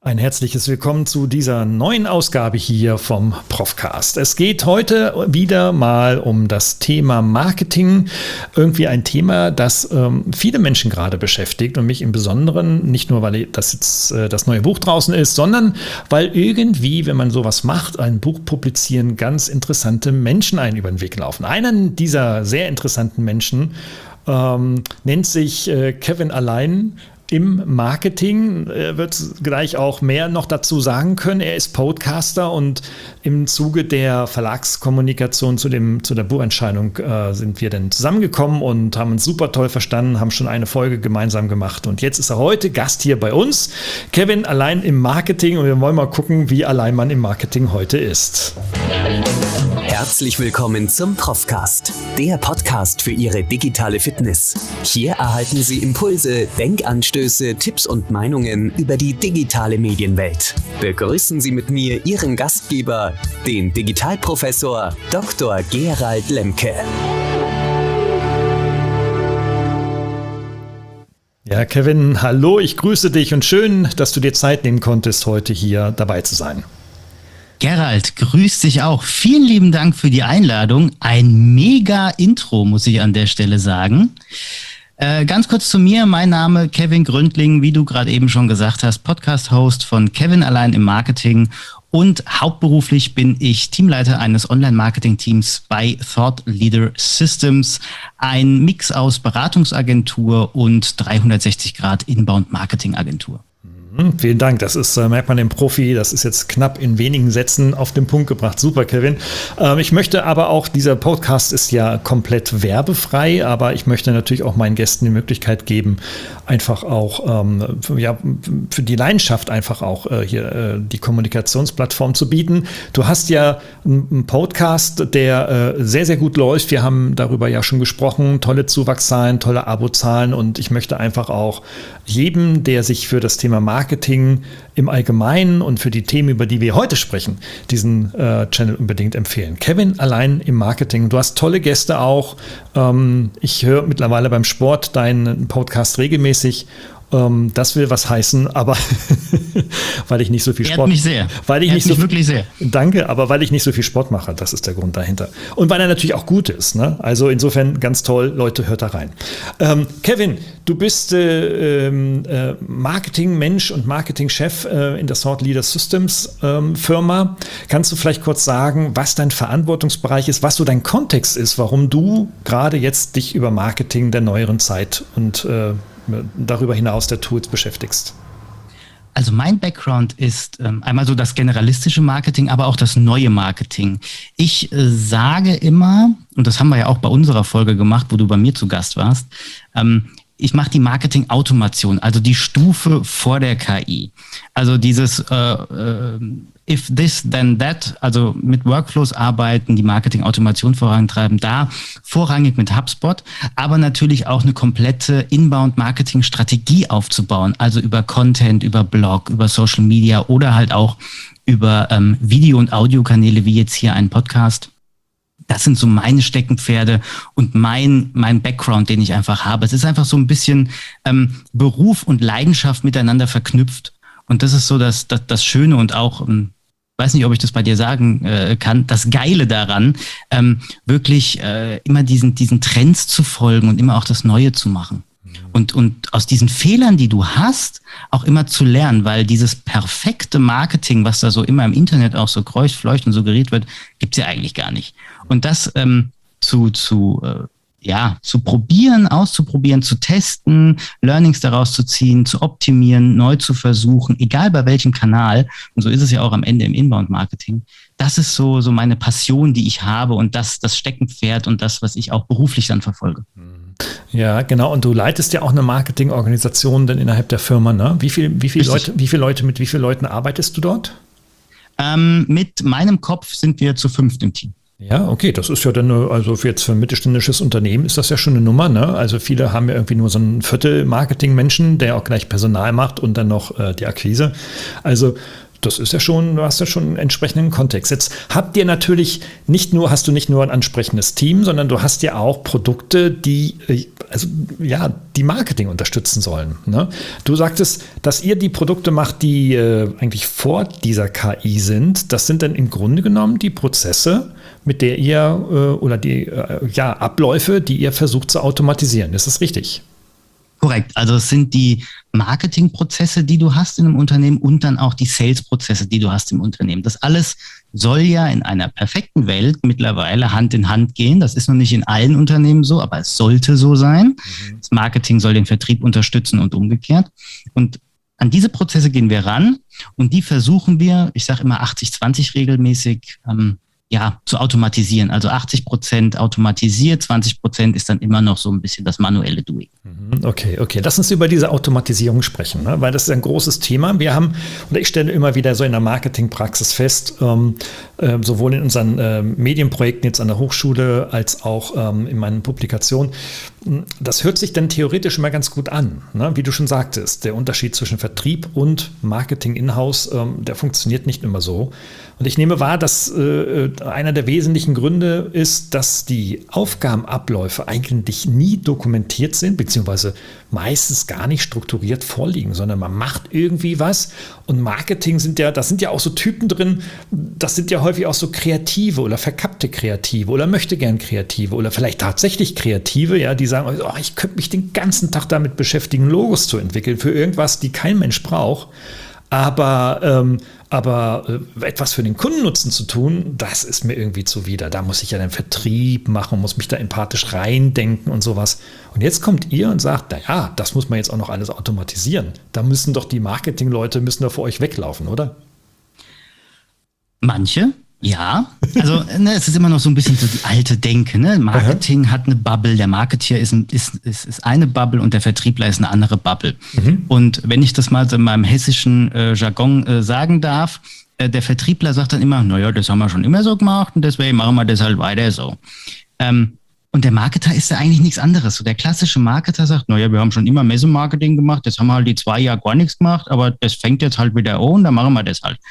Ein herzliches Willkommen zu dieser neuen Ausgabe hier vom Profcast. Es geht heute wieder mal um das Thema Marketing. Irgendwie ein Thema, das viele Menschen gerade beschäftigt und mich im Besonderen, nicht nur, weil das jetzt das neue Buch draußen ist, sondern weil irgendwie, wenn man sowas macht, ein Buch publizieren, ganz interessante Menschen einen über den Weg laufen. Einen dieser sehr interessanten Menschen nennt sich Kevin Allein. Im Marketing wird gleich auch mehr noch dazu sagen können. Er ist Podcaster und im Zuge der Verlagskommunikation zu der Buchentscheidung sind wir dann zusammengekommen und haben uns super toll verstanden, haben schon eine Folge gemeinsam gemacht. Und jetzt ist er heute Gast hier bei uns. Kevin Allein im Marketing, und wir wollen mal gucken, wie allein man im Marketing heute ist. Herzlich willkommen zum Profcast, der Podcast für Ihre digitale Fitness. Hier erhalten Sie Impulse, Denkanstöße, Tipps und Meinungen über die digitale Medienwelt. Begrüßen Sie mit mir Ihren Gastgeber, den Digitalprofessor Dr. Gerald Lemke. Ja, Kevin, hallo, ich grüße dich und schön, dass du dir Zeit nehmen konntest, heute hier dabei zu sein. Gerald, grüß dich auch. Vielen lieben Dank für die Einladung. Ein mega Intro, muss ich an der Stelle sagen. Ganz kurz zu mir, mein Name Kevin Gründling, wie du gerade eben schon gesagt hast, Podcast-Host von Kevin Allein im Marketing und hauptberuflich bin ich Teamleiter eines Online-Marketing-Teams bei Thought Leader Systems, ein Mix aus Beratungsagentur und 360-Grad-Inbound-Marketing-Agentur. Vielen Dank, das ist, merkt man dem Profi, das ist jetzt knapp in wenigen Sätzen auf den Punkt gebracht. Super, Kevin. Ich möchte aber auch, dieser Podcast ist ja komplett werbefrei, aber ich möchte natürlich auch meinen Gästen die Möglichkeit geben, einfach auch für die Leidenschaft einfach auch hier die Kommunikationsplattform zu bieten. Du hast ja einen Podcast, der sehr, sehr gut läuft. Wir haben darüber ja schon gesprochen, tolle Zuwachszahlen, tolle Abozahlen und ich möchte einfach auch jedem, der sich für das Thema Marketing im Allgemeinen und für die Themen, über die wir heute sprechen, diesen Channel unbedingt empfehlen. Kevin Allein im Marketing. Du hast tolle Gäste auch. Ich höre mittlerweile beim Sport deinen Podcast regelmäßig. Das will was heißen, aber weil ich nicht so viel Sport mache. Wirklich sehr. Danke, aber weil ich nicht so viel Sport mache, das ist der Grund dahinter. Und weil er natürlich auch gut ist, ne? Also insofern ganz toll, Leute, hört da rein. Kevin, du bist Marketingmensch und Marketingchef in der Thought Leader Systems Firma. Kannst du vielleicht kurz sagen, was dein Verantwortungsbereich ist, was so dein Kontext ist, warum du gerade jetzt dich über Marketing der neueren Zeit und darüber hinaus der Tools beschäftigst? Also mein Background ist einmal so das generalistische Marketing, aber auch das neue Marketing. Ich sage immer, und das haben wir ja auch bei unserer Folge gemacht, wo du bei mir zu Gast warst, ich mache die Marketing-Automation, also die Stufe vor der KI. Also dieses if this, then that, also mit Workflows arbeiten, die Marketing-Automation vorantreiben, da vorrangig mit HubSpot, aber natürlich auch eine komplette Inbound-Marketing-Strategie aufzubauen, also über Content, über Blog, über Social Media oder halt auch über Video- und Audiokanäle, wie jetzt hier ein Podcast. Das sind so meine Steckenpferde und mein Background, den ich einfach habe. Es ist einfach so ein bisschen Beruf und Leidenschaft miteinander verknüpft. Und das ist so das Schöne und auch, weiß nicht, ob ich das bei dir sagen kann, das Geile daran, wirklich immer diesen Trends zu folgen und immer auch das Neue zu machen. Und aus diesen Fehlern, die du hast, auch immer zu lernen, weil dieses perfekte Marketing, was da so immer im Internet auch so kreucht, fleucht und suggeriert wird, gibt's ja eigentlich gar nicht. Und das zu probieren, auszuprobieren, zu testen, Learnings daraus zu ziehen, zu optimieren, neu zu versuchen, egal bei welchem Kanal, und so ist es ja auch am Ende im Inbound-Marketing, das ist so meine Passion, die ich habe und das Steckenpferd und das, was ich auch beruflich dann verfolge. Ja, genau. Und du leitest ja auch eine Marketingorganisation dann innerhalb der Firma, ne? Mit wie vielen Leuten arbeitest du dort? Mit meinem Kopf sind wir zu 5 im Team. Ja, okay, das ist ja dann, also jetzt für ein mittelständisches Unternehmen ist das ja schon eine Nummer, ne? Also viele haben ja irgendwie nur so ein Viertel Marketingmenschen, der auch gleich Personal macht und dann noch die Akquise. Also Das ist ja schon, du hast ja schon einen entsprechenden Kontext. Jetzt habt ihr natürlich hast du nicht nur ein ansprechendes Team, sondern du hast ja auch Produkte, die die Marketing unterstützen sollen. Ne? Du sagtest, dass ihr die Produkte macht, die eigentlich vor dieser KI sind. Das sind dann im Grunde genommen die Prozesse, mit der ihr oder die Abläufe, die ihr versucht zu automatisieren. Ist das richtig? Korrekt. Also es sind die Marketingprozesse, die du hast in einem Unternehmen und dann auch die Sales-Prozesse, die du hast im Unternehmen. Das alles soll ja in einer perfekten Welt mittlerweile Hand in Hand gehen. Das ist noch nicht in allen Unternehmen so, aber es sollte so sein. Das Marketing soll den Vertrieb unterstützen und umgekehrt. Und an diese Prozesse gehen wir ran und die versuchen wir, ich sage immer 80-20 regelmäßig, zu automatisieren. Also 80% automatisiert, 20% ist dann immer noch so ein bisschen das manuelle Doing. Okay. Lass uns über diese Automatisierung sprechen, ne? Weil das ist ein großes Thema. Ich stelle immer wieder so in der Marketingpraxis fest, sowohl in unseren Medienprojekten jetzt an der Hochschule als auch in meinen Publikationen, das hört sich dann theoretisch immer ganz gut an, ne? Wie du schon sagtest, der Unterschied zwischen Vertrieb und Marketing in-house, der funktioniert nicht immer so. Und ich nehme wahr, dass einer der wesentlichen Gründe ist, dass die Aufgabenabläufe eigentlich nie dokumentiert sind, beziehungsweise meistens gar nicht strukturiert vorliegen, sondern man macht irgendwie was. Und Marketing das sind ja auch so Typen drin, das sind ja häufig auch so Kreative oder verkappte Kreative oder möchte gern Kreative oder vielleicht tatsächlich Kreative, ja, die sagen, ich könnte mich den ganzen Tag damit beschäftigen, Logos zu entwickeln für irgendwas, die kein Mensch braucht. Aber etwas für den Kundennutzen zu tun, das ist mir irgendwie zuwider. Da muss ich ja den Vertrieb machen, muss mich da empathisch reindenken und sowas. Und jetzt kommt ihr und sagt, das muss man jetzt auch noch alles automatisieren. Da müssen doch die Marketingleute da vor euch weglaufen, oder? Manche, ja. Also es ist immer noch so ein bisschen so die alte Denke. Ne? Marketing hat eine Bubble, der Marketeer ist eine Bubble und der Vertriebler ist eine andere Bubble. Und wenn ich das mal so in meinem hessischen Jargon sagen darf, der Vertriebler sagt dann immer, das haben wir schon immer so gemacht und deswegen machen wir das halt weiter so. Und der Marketer ist ja eigentlich nichts anderes. So der klassische Marketer sagt, wir haben schon immer Messemarketing gemacht, jetzt haben wir halt die 2 Jahre gar nichts gemacht, aber das fängt jetzt halt wieder an, dann machen wir das halt.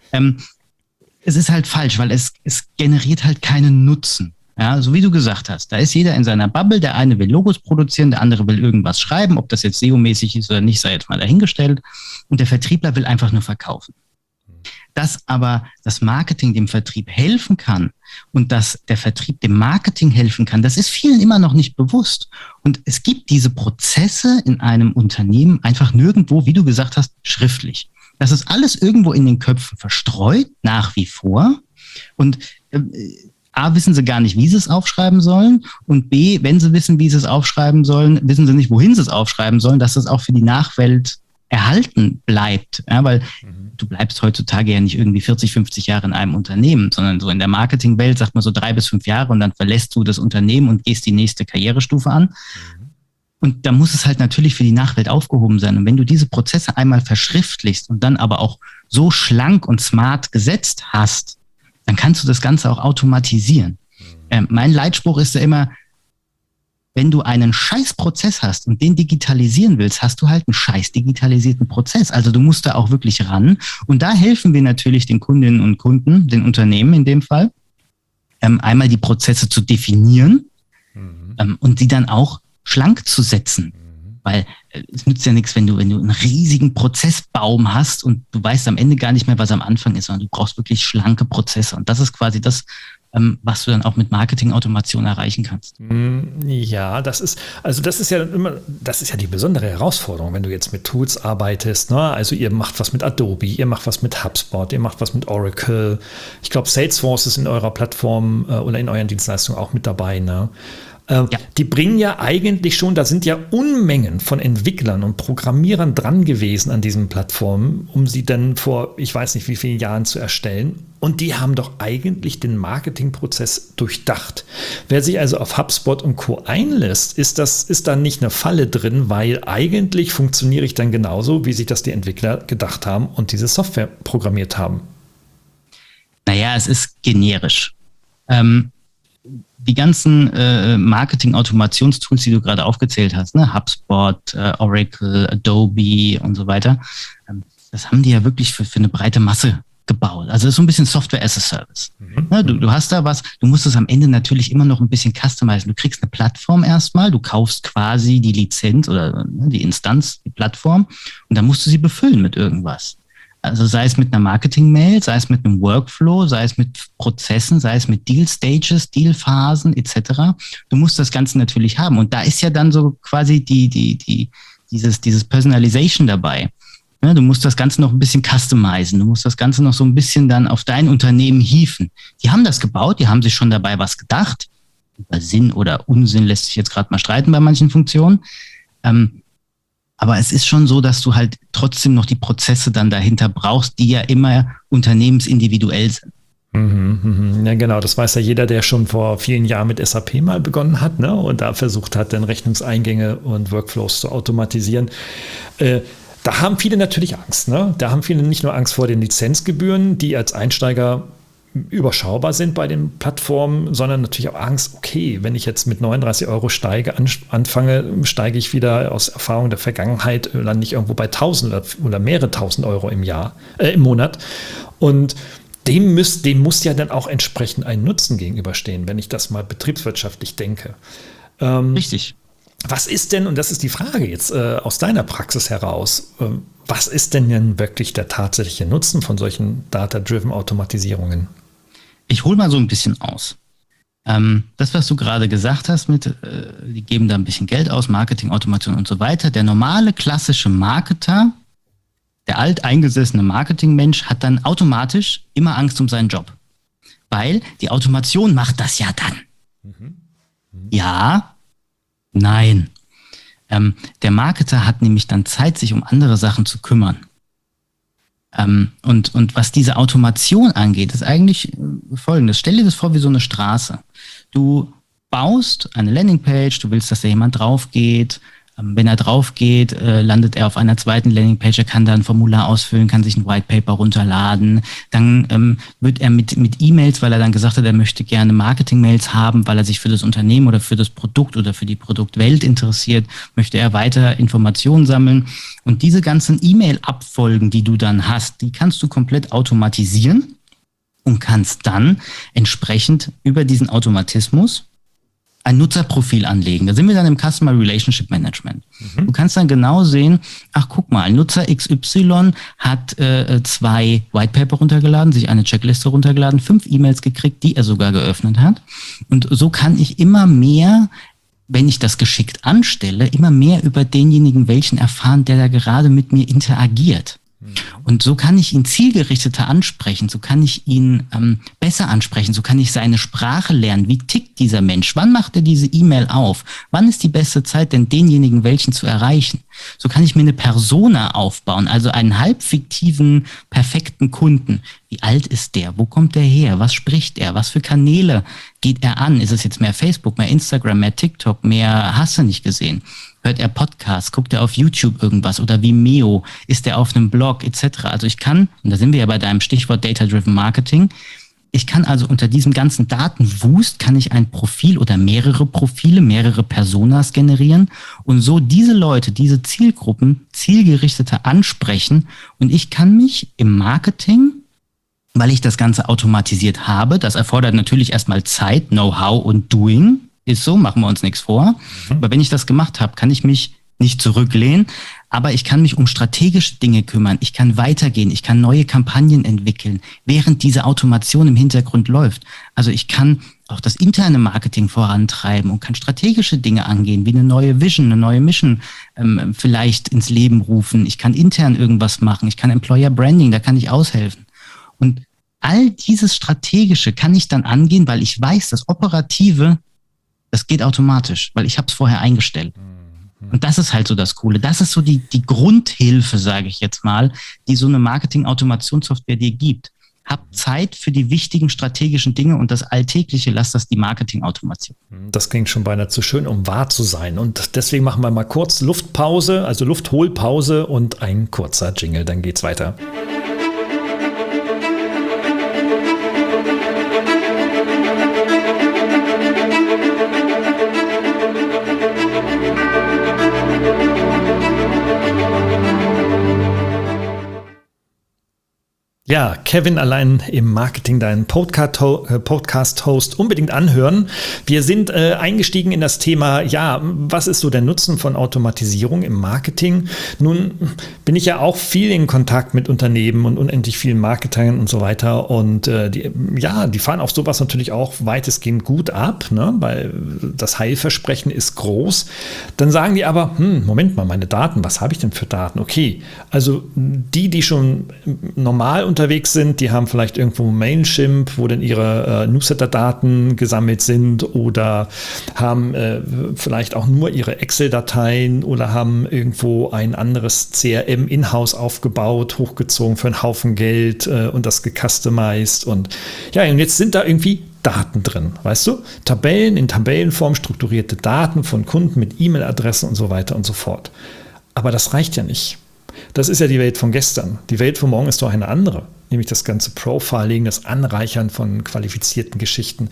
Es ist halt falsch, weil es generiert halt keinen Nutzen. Ja, so wie du gesagt hast, da ist jeder in seiner Bubble, der eine will Logos produzieren, der andere will irgendwas schreiben, ob das jetzt SEO-mäßig ist oder nicht, sei jetzt mal dahingestellt. Und der Vertriebler will einfach nur verkaufen. Dass aber das Marketing dem Vertrieb helfen kann und dass der Vertrieb dem Marketing helfen kann, das ist vielen immer noch nicht bewusst. Und es gibt diese Prozesse in einem Unternehmen einfach nirgendwo, wie du gesagt hast, schriftlich. Das ist alles irgendwo in den Köpfen verstreut, nach wie vor. Und A, wissen sie gar nicht, wie sie es aufschreiben sollen. Und B, wenn sie wissen, wie sie es aufschreiben sollen, wissen sie nicht, wohin sie es aufschreiben sollen, dass das auch für die Nachwelt erhalten bleibt. Ja, weil du bleibst heutzutage ja nicht irgendwie 40, 50 Jahre in einem Unternehmen, sondern so in der Marketingwelt sagt man so 3 bis 5 Jahre und dann verlässt du das Unternehmen und gehst die nächste Karrierestufe an. Und da muss es halt natürlich für die Nachwelt aufgehoben sein. Und wenn du diese Prozesse einmal verschriftlichst und dann aber auch so schlank und smart gesetzt hast, dann kannst du das Ganze auch automatisieren. Mein Leitspruch ist ja immer, wenn du einen scheiß Prozess hast und den digitalisieren willst, hast du halt einen scheiß digitalisierten Prozess. Also du musst da auch wirklich ran. Und da helfen wir natürlich den Kundinnen und Kunden, den Unternehmen in dem Fall, einmal die Prozesse zu definieren und die dann auch schlank zu setzen. Weil es nützt ja nichts, wenn du einen riesigen Prozessbaum hast und du weißt am Ende gar nicht mehr, was am Anfang ist, sondern du brauchst wirklich schlanke Prozesse. Und das ist quasi das, was du dann auch mit Marketing-Automation erreichen kannst. Ja, das ist ja die besondere Herausforderung, wenn du jetzt mit Tools arbeitest. Ne? Also ihr macht was mit Adobe, ihr macht was mit HubSpot, ihr macht was mit Oracle. Ich glaube, Salesforce ist in eurer Plattform oder in euren Dienstleistungen auch mit dabei. Ne? Die bringen ja eigentlich schon, da sind ja Unmengen von Entwicklern und Programmierern dran gewesen an diesen Plattformen, um sie dann vor, ich weiß nicht wie vielen Jahren zu erstellen. Und die haben doch eigentlich den Marketingprozess durchdacht. Wer sich also auf HubSpot und Co. einlässt, ist da nicht eine Falle drin, weil eigentlich funktioniere ich dann genauso, wie sich das die Entwickler gedacht haben und diese Software programmiert haben. Naja, es ist generisch. Die ganzen Marketing-Automationstools, die du gerade aufgezählt hast, ne? HubSpot, Oracle, Adobe und so weiter, das haben die ja wirklich für eine breite Masse gebaut. Also das ist so ein bisschen Software as a Service. Ja, du hast da was, du musst es am Ende natürlich immer noch ein bisschen customizen. Du kriegst eine Plattform erstmal, du kaufst quasi die Lizenz oder die Instanz, die Plattform, und dann musst du sie befüllen mit irgendwas. Also sei es mit einer Marketing-Mail, sei es mit einem Workflow, sei es mit Prozessen, sei es mit Deal-Stages, Deal-Phasen etc. Du musst das Ganze natürlich haben. Und da ist ja dann so quasi dieses Personalization dabei. Ja, du musst das Ganze noch ein bisschen customizen. Du musst das Ganze noch so ein bisschen dann auf dein Unternehmen hieven. Die haben das gebaut, die haben sich schon dabei was gedacht. Über Sinn oder Unsinn lässt sich jetzt gerade mal streiten bei manchen Funktionen. Aber es ist schon so, dass du halt trotzdem noch die Prozesse dann dahinter brauchst, die ja immer unternehmensindividuell sind. Ja, genau. Das weiß ja jeder, der schon vor vielen Jahren mit SAP mal begonnen hat, ne? Und da versucht hat, dann Rechnungseingänge und Workflows zu automatisieren. Da haben viele natürlich Angst. Ne? Da haben viele nicht nur Angst vor den Lizenzgebühren, die als Einsteiger überschaubar sind bei den Plattformen, sondern natürlich auch Angst, okay, wenn ich jetzt mit 39 € anfange, steige ich wieder aus Erfahrung der Vergangenheit, lande ich irgendwo bei 1.000 oder mehrere 1.000 € im Monat. Und dem muss ja dann auch entsprechend ein Nutzen gegenüberstehen, wenn ich das mal betriebswirtschaftlich denke. Richtig. Was ist denn, und das ist die Frage jetzt aus deiner Praxis heraus, was ist denn wirklich der tatsächliche Nutzen von solchen Data-Driven Automatisierungen? Ich hole mal so ein bisschen aus. Das, was du gerade gesagt hast, die geben da ein bisschen Geld aus, Marketing, Automation und so weiter. Der normale, klassische Marketer, der alteingesessene Marketingmensch, hat dann automatisch immer Angst um seinen Job. Weil die Automation macht das ja dann. Ja, nein. Der Marketer hat nämlich dann Zeit, sich um andere Sachen zu kümmern. Und was diese Automation angeht, ist eigentlich Folgendes. Stell dir das vor wie so eine Straße. Du baust eine Landingpage, du willst, dass da jemand drauf geht. Wenn er drauf geht, landet er auf einer zweiten Landingpage, er kann da ein Formular ausfüllen, kann sich ein White Paper runterladen. Dann wird er mit E-Mails, weil er dann gesagt hat, er möchte gerne Marketing-Mails haben, weil er sich für das Unternehmen oder für das Produkt oder für die Produktwelt interessiert, möchte er weiter Informationen sammeln. Und diese ganzen E-Mail-Abfolgen, die du dann hast, die kannst du komplett automatisieren und kannst dann entsprechend über diesen Automatismus ein Nutzerprofil anlegen. Da sind wir dann im Customer Relationship Management. Du kannst dann genau sehen, ach guck mal, Nutzer XY hat 2 White Paper runtergeladen, sich eine Checkliste runtergeladen, 5 E-Mails gekriegt, die er sogar geöffnet hat. Und so kann ich immer mehr, wenn ich das geschickt anstelle, immer mehr über denjenigen welchen erfahren, der da gerade mit mir interagiert. Und so kann ich ihn zielgerichteter ansprechen, so kann ich ihn besser ansprechen, so kann ich seine Sprache lernen. Wie tickt dieser Mensch? Wann macht er diese E-Mail auf? Wann ist die beste Zeit, denn denjenigen welchen zu erreichen? So kann ich mir eine Persona aufbauen, also einen halb fiktiven, perfekten Kunden. Wie alt ist der? Wo kommt der her? Was spricht er? Was für Kanäle geht er an? Ist es jetzt mehr Facebook, mehr Instagram, mehr TikTok, mehr hast du nicht gesehen? Hört er Podcasts, guckt er auf YouTube irgendwas oder Vimeo, ist er auf einem Blog etc. Also ich kann, und da sind wir ja bei deinem Stichwort Data-Driven Marketing, ich kann also unter diesem ganzen Datenwust, kann ich ein Profil oder mehrere Profile, mehrere Personas generieren und so diese Leute, diese Zielgruppen zielgerichteter ansprechen und ich kann mich im Marketing, weil ich das Ganze automatisiert habe, das erfordert natürlich erstmal Zeit, Know-how und Doing, ist so, machen wir uns nichts vor. Aber wenn ich das gemacht habe, kann ich mich nicht zurücklehnen, aber ich kann mich um strategische Dinge kümmern. Ich kann weitergehen, ich kann neue Kampagnen entwickeln, während diese Automation im Hintergrund läuft. Also ich kann auch das interne Marketing vorantreiben und kann strategische Dinge angehen, wie eine neue Vision, eine neue Mission vielleicht ins Leben rufen. Ich kann intern irgendwas machen, ich kann Employer Branding, da kann ich aushelfen. Und all dieses Strategische kann ich dann angehen, weil ich weiß, das Operative, das geht automatisch, weil ich habe es vorher eingestellt. Und das ist halt so das Coole. Das ist so die Grundhilfe, sage ich jetzt mal, die so eine Marketing-Automationssoftware dir gibt. Hab Zeit für die wichtigen strategischen Dinge und das Alltägliche, lass das die Marketing-Automation. Das klingt schon beinahe zu schön, um wahr zu sein. Und deswegen machen wir mal kurz Luftpause, also Luftholpause und ein kurzer Jingle, dann geht's weiter. Ja, Kevin allein im Marketing, deinen Podcast-Host, unbedingt anhören. Wir sind eingestiegen in das Thema, ja, was ist so der Nutzen von Automatisierung im Marketing? Nun bin ich ja auch viel in Kontakt mit Unternehmen und unendlich vielen Marketern und so weiter. Und die fahren auf sowas natürlich auch weitestgehend gut ab, ne? Weil das Heilversprechen ist groß. Dann sagen die aber, Moment mal, meine Daten, was habe ich denn für Daten? Okay, also die schon normal unterwegs sind, die haben vielleicht irgendwo Mailchimp, wo dann ihre Newsletter-Daten gesammelt sind oder haben vielleicht auch nur ihre Excel-Dateien oder haben irgendwo ein anderes CRM in-house aufgebaut, hochgezogen für einen Haufen Geld und das gecustomized und jetzt sind da irgendwie Daten drin, weißt du? Tabellen in Tabellenform, strukturierte Daten von Kunden mit E-Mail-Adressen und so weiter und so fort. Aber das reicht ja nicht. Das ist ja die Welt von gestern. Die Welt von morgen ist doch eine andere, nämlich das ganze Profiling, das Anreichern von qualifizierten Geschichten.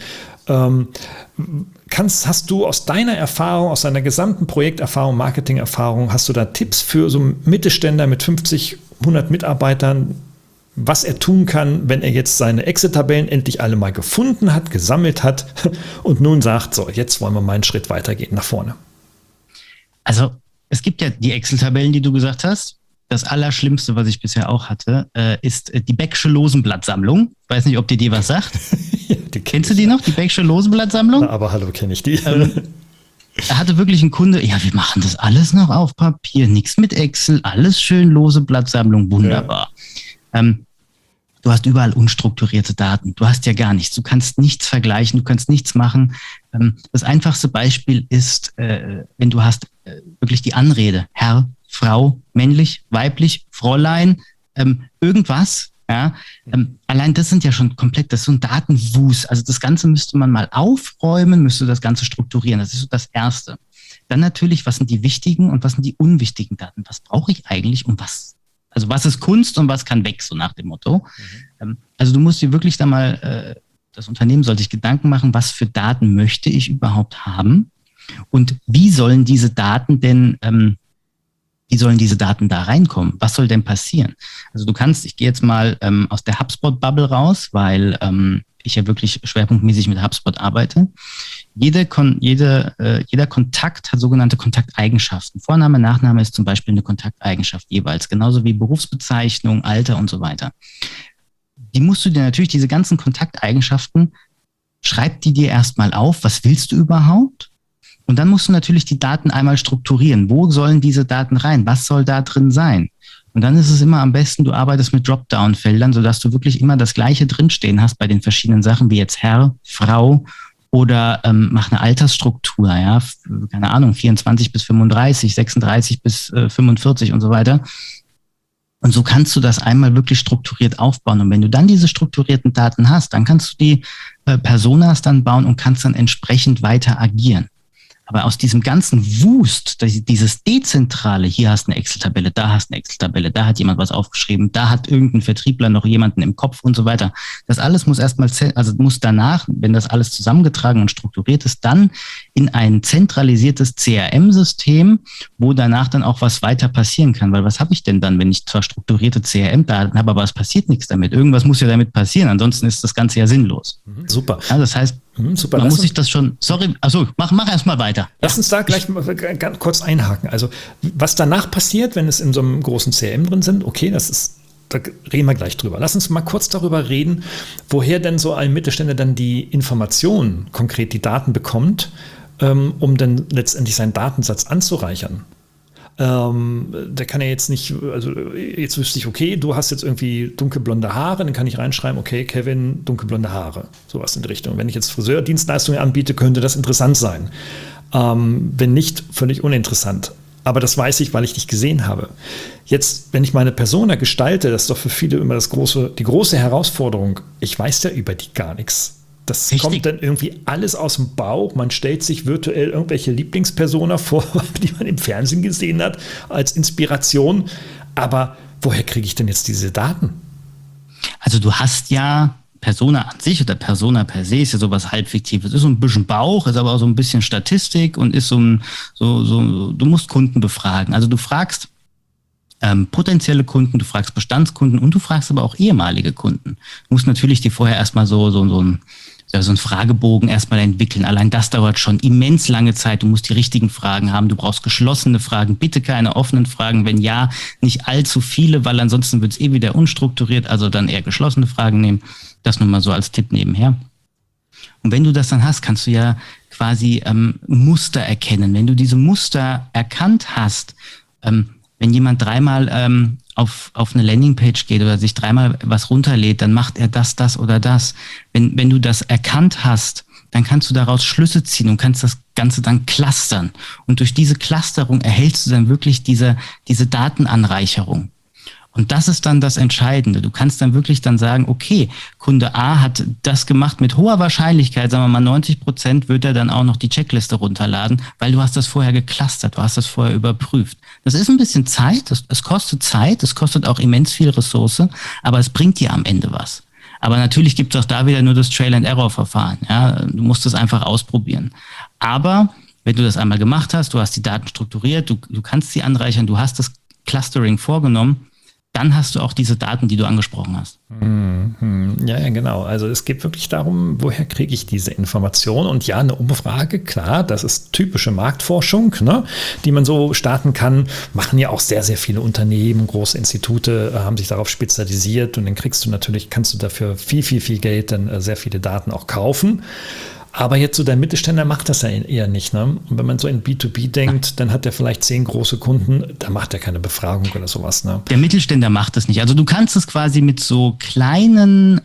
Hast du aus deiner Erfahrung, aus deiner gesamten Projekterfahrung, Marketingerfahrung, hast du da Tipps für so einen Mittelständler mit 50, 100 Mitarbeitern, was er tun kann, wenn er jetzt seine Excel-Tabellen endlich alle mal gefunden hat, gesammelt hat und nun sagt, so, jetzt wollen wir mal einen Schritt weitergehen nach vorne? Also es gibt ja die Excel-Tabellen, die du gesagt hast. Das Allerschlimmste, was ich bisher auch hatte, ist die Becksche Losenblattsammlung. Ich weiß nicht, ob dir was sagt. Ja, kennst du die noch, die Becksche Losenblattsammlung? Na, aber hallo, kenne ich die. Er hatte wirklich einen Kunde, ja, wir machen das alles noch auf Papier, nichts mit Excel, alles schön lose Blattsammlung, wunderbar. Ja. Du hast überall unstrukturierte Daten, du hast ja gar nichts, du kannst nichts vergleichen, du kannst nichts machen. Das einfachste Beispiel ist, wenn du hast wirklich die Anrede, Herr, Frau, männlich, weiblich, Fräulein, irgendwas. Ja, allein das sind ja schon komplett, das ist so ein Datenwust. Also das Ganze müsste man mal aufräumen, müsste das Ganze strukturieren. Das ist so das Erste. Dann natürlich, was sind die wichtigen und was sind die unwichtigen Daten? Was brauche ich eigentlich und was? Also was ist Kunst und was kann weg, so nach dem Motto. Also du musst dir wirklich da mal, das Unternehmen soll sich Gedanken machen, was für Daten möchte ich überhaupt haben und wie sollen diese Daten denn da reinkommen? Was soll denn passieren? Also ich gehe jetzt mal aus der HubSpot-Bubble raus, weil ich ja wirklich schwerpunktmäßig mit HubSpot arbeite. Jeder Kontakt hat sogenannte Kontakteigenschaften. Vorname, Nachname ist zum Beispiel eine Kontakteigenschaft jeweils, genauso wie Berufsbezeichnung, Alter und so weiter. Die musst du dir natürlich, diese ganzen Kontakteigenschaften, schreib die dir erstmal auf. Was willst du überhaupt? Und dann musst du natürlich die Daten einmal strukturieren. Wo sollen diese Daten rein? Was soll da drin sein? Und dann ist es immer am besten, du arbeitest mit Dropdown-Feldern, sodass du wirklich immer das Gleiche drinstehen hast bei den verschiedenen Sachen, wie jetzt Herr, Frau oder mach eine Altersstruktur, ja, keine Ahnung, 24 bis 35, 36 bis 45 und so weiter. Und so kannst du das einmal wirklich strukturiert aufbauen. Und wenn du dann diese strukturierten Daten hast, dann kannst du die Personas dann bauen und kannst dann entsprechend weiter agieren. Aber aus diesem ganzen Wust, dieses Dezentrale, hier hast du eine Excel-Tabelle, da hast du eine Excel-Tabelle, da hat jemand was aufgeschrieben, da hat irgendein Vertriebler noch jemanden im Kopf und so weiter. Das alles muss muss danach, wenn das alles zusammengetragen und strukturiert ist, dann in ein zentralisiertes CRM-System, wo danach dann auch was weiter passieren kann. Weil was habe ich denn dann, wenn ich zwar strukturierte CRM-Daten habe, aber es passiert nichts damit? Irgendwas muss ja damit passieren, ansonsten ist das Ganze ja sinnlos. Super. Ja, das heißt, super. Man muss sich das schon, mach erst mal weiter. Lass uns da gleich mal ganz kurz einhaken. Also, was danach passiert, wenn es in so einem großen CRM drin sind, okay, da reden wir gleich drüber. Lass uns mal kurz darüber reden, woher denn so ein Mittelständler dann die Informationen, konkret die Daten bekommt, um dann letztendlich seinen Datensatz anzureichern. Der kann ja jetzt nicht, also jetzt wüsste ich, okay, du hast jetzt irgendwie dunkelblonde Haare, dann kann ich reinschreiben, okay, Kevin, dunkelblonde Haare, sowas in die Richtung. Wenn ich jetzt Friseurdienstleistungen anbiete, könnte das interessant sein. Wenn nicht, völlig uninteressant. Aber das weiß ich, weil ich dich gesehen habe. Jetzt, wenn ich meine Persona gestalte, das ist doch für viele immer die große Herausforderung. Ich weiß ja über die gar nichts. Das Richtig. Kommt dann irgendwie alles aus dem Bauch. Man stellt sich virtuell irgendwelche Lieblingspersona vor, die man im Fernsehen gesehen hat, als Inspiration. Aber woher kriege ich denn jetzt diese Daten? Also du hast ja Persona an sich oder Persona per se ist ja sowas halbfiktives. Ist so ein bisschen Bauch, ist aber auch so ein bisschen Statistik und ist du musst Kunden befragen. Also du fragst potenzielle Kunden, du fragst Bestandskunden und du fragst aber auch ehemalige Kunden. Du musst natürlich dir vorher erstmal so einen Fragebogen erstmal entwickeln. Allein das dauert schon immens lange Zeit. Du musst die richtigen Fragen haben. Du brauchst geschlossene Fragen. Bitte keine offenen Fragen. Wenn ja, nicht allzu viele, weil ansonsten wird es wieder unstrukturiert. Also dann eher geschlossene Fragen nehmen. Das nur mal so als Tipp nebenher. Und wenn du das dann hast, kannst du ja quasi Muster erkennen. Wenn du diese Muster erkannt hast, wenn jemand dreimal auf eine Landingpage geht oder sich dreimal was runterlädt, dann macht er das oder das. Wenn du das erkannt hast, dann kannst du daraus Schlüsse ziehen und kannst das Ganze dann clustern. Und durch diese Clusterung erhältst du dann wirklich diese Datenanreicherung. Und das ist dann das Entscheidende. Du kannst dann wirklich dann sagen, okay, Kunde A hat das gemacht mit hoher Wahrscheinlichkeit, sagen wir mal 90% wird er dann auch noch die Checkliste runterladen, weil du hast das vorher geclustert, du hast das vorher überprüft. Das ist ein bisschen Zeit, es kostet Zeit, es kostet auch immens viel Ressource, aber es bringt dir am Ende was. Aber natürlich gibt es auch da wieder nur das Trial-and-Error-Verfahren. Ja? Du musst es einfach ausprobieren. Aber wenn du das einmal gemacht hast, du hast die Daten strukturiert, du kannst sie anreichern, du hast das Clustering vorgenommen, dann hast du auch diese Daten, die du angesprochen hast. Ja, genau. Also es geht wirklich darum, woher kriege ich diese Information? Und ja, eine Umfrage, klar, das ist typische Marktforschung, ne, die man so starten kann. Machen ja auch sehr, sehr viele Unternehmen, große Institute haben sich darauf spezialisiert und dann kannst du dafür viel, viel, viel Geld, dann sehr viele Daten auch kaufen. Aber jetzt so der Mittelständler macht das ja eher nicht. Ne? Und wenn man so in B2B denkt, dann hat er vielleicht 10 große Kunden, da macht er keine Befragung oder sowas. Ne? Der Mittelständler macht das nicht. Also du kannst es quasi mit so kleinen,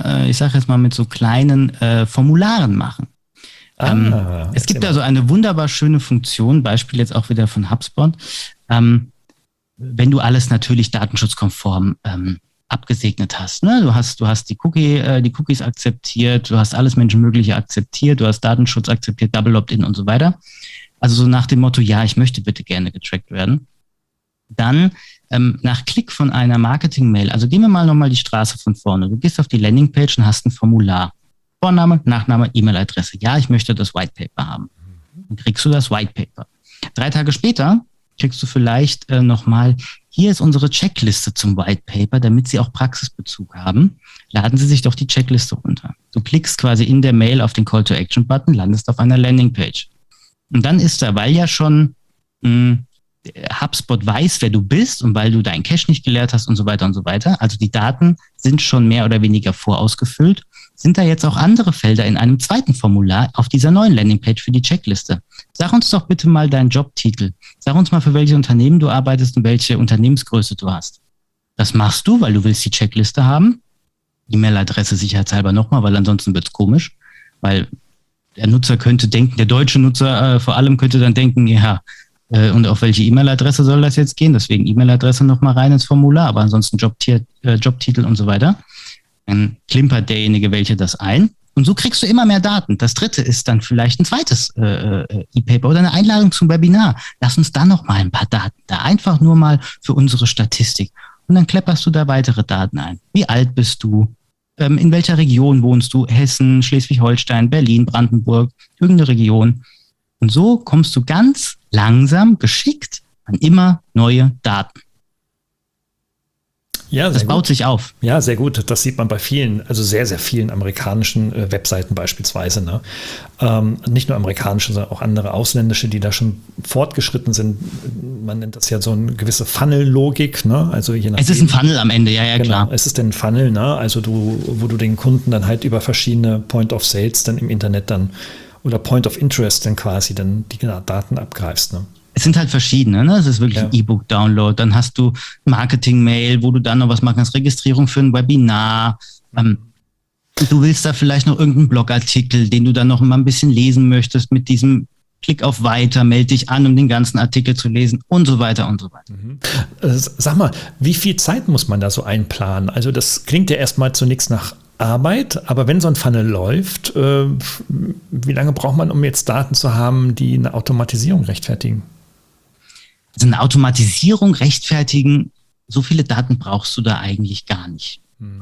Formularen machen. Es gibt also eine wunderbar schöne Funktion, Beispiel jetzt auch wieder von HubSpot, wenn du alles natürlich datenschutzkonform abgesegnet hast. Ne? Du hast die Cookies akzeptiert, du hast alles Menschenmögliche akzeptiert, du hast Datenschutz akzeptiert, Double Opt-in und so weiter. Also so nach dem Motto, ja, ich möchte bitte gerne getrackt werden. Dann nach Klick von einer Marketing-Mail, also gehen wir mal nochmal die Straße von vorne. Du gehst auf die Landingpage und hast ein Formular. Vorname, Nachname, E-Mail-Adresse. Ja, ich möchte das White Paper haben. Dann kriegst du das White Paper. 3 Tage später kriegst du vielleicht nochmal, hier ist unsere Checkliste zum White Paper, damit Sie auch Praxisbezug haben. Laden Sie sich doch die Checkliste runter. Du klickst quasi in der Mail auf den Call-to-Action-Button, landest auf einer Landingpage. Und dann ist da, weil ja schon HubSpot weiß, wer du bist und weil du deinen Cache nicht geleert hast und so weiter, also die Daten sind schon mehr oder weniger vorausgefüllt, sind da jetzt auch andere Felder in einem zweiten Formular auf dieser neuen Landingpage für die Checkliste. Sag uns doch bitte mal deinen Jobtitel. Sag uns mal, für welche Unternehmen du arbeitest und welche Unternehmensgröße du hast. Das machst du, weil du willst die Checkliste haben. E-Mail-Adresse sicherheitshalber nochmal, weil ansonsten wird's komisch. Weil der Nutzer könnte denken, der deutsche Nutzer vor allem könnte dann denken, ja, und auf welche E-Mail-Adresse soll das jetzt gehen? Deswegen E-Mail-Adresse nochmal rein ins Formular, aber ansonsten Jobtitel und so weiter. Dann klimpert derjenige welche das ein. Und so kriegst du immer mehr Daten. Das dritte ist dann vielleicht ein zweites E-Paper oder eine Einladung zum Webinar. Lass uns da noch mal ein paar Daten da. Einfach nur mal für unsere Statistik. Und dann klepperst du da weitere Daten ein. Wie alt bist du? In welcher Region wohnst du? Hessen, Schleswig-Holstein, Berlin, Brandenburg, irgendeine Region. Und so kommst du ganz langsam, geschickt an immer neue Daten. Ja, das baut sich auf. Ja, sehr gut. Das sieht man bei vielen, also sehr, sehr vielen amerikanischen Webseiten beispielsweise. Ne? Nicht nur amerikanische, sondern auch andere ausländische, die da schon fortgeschritten sind. Man nennt das ja so eine gewisse Funnel-Logik. Ne? Also je nachdem, es ist ein Funnel am Ende, ja, klar. Genau, es ist ein Funnel, ne? Also wo du den Kunden dann halt über verschiedene Point of Sales dann im Internet dann oder Point of Interest dann quasi dann die Daten abgreifst. Ne? Es sind halt verschiedene, ne? Es ist wirklich ein E-Book-Download. Dann hast du Marketing-Mail, wo du dann noch was machen kannst, Registrierung für ein Webinar. Du willst da vielleicht noch irgendeinen Blogartikel, den du dann noch mal ein bisschen lesen möchtest, mit diesem Klick auf Weiter, melde dich an, um den ganzen Artikel zu lesen und so weiter und so weiter. Sag mal, wie viel Zeit muss man da so einplanen? Also das klingt ja erstmal zunächst nach Arbeit, aber wenn so ein Funnel läuft, wie lange braucht man, um jetzt Daten zu haben, die eine Automatisierung rechtfertigen? Also eine Automatisierung rechtfertigen, so viele Daten brauchst du da eigentlich gar nicht.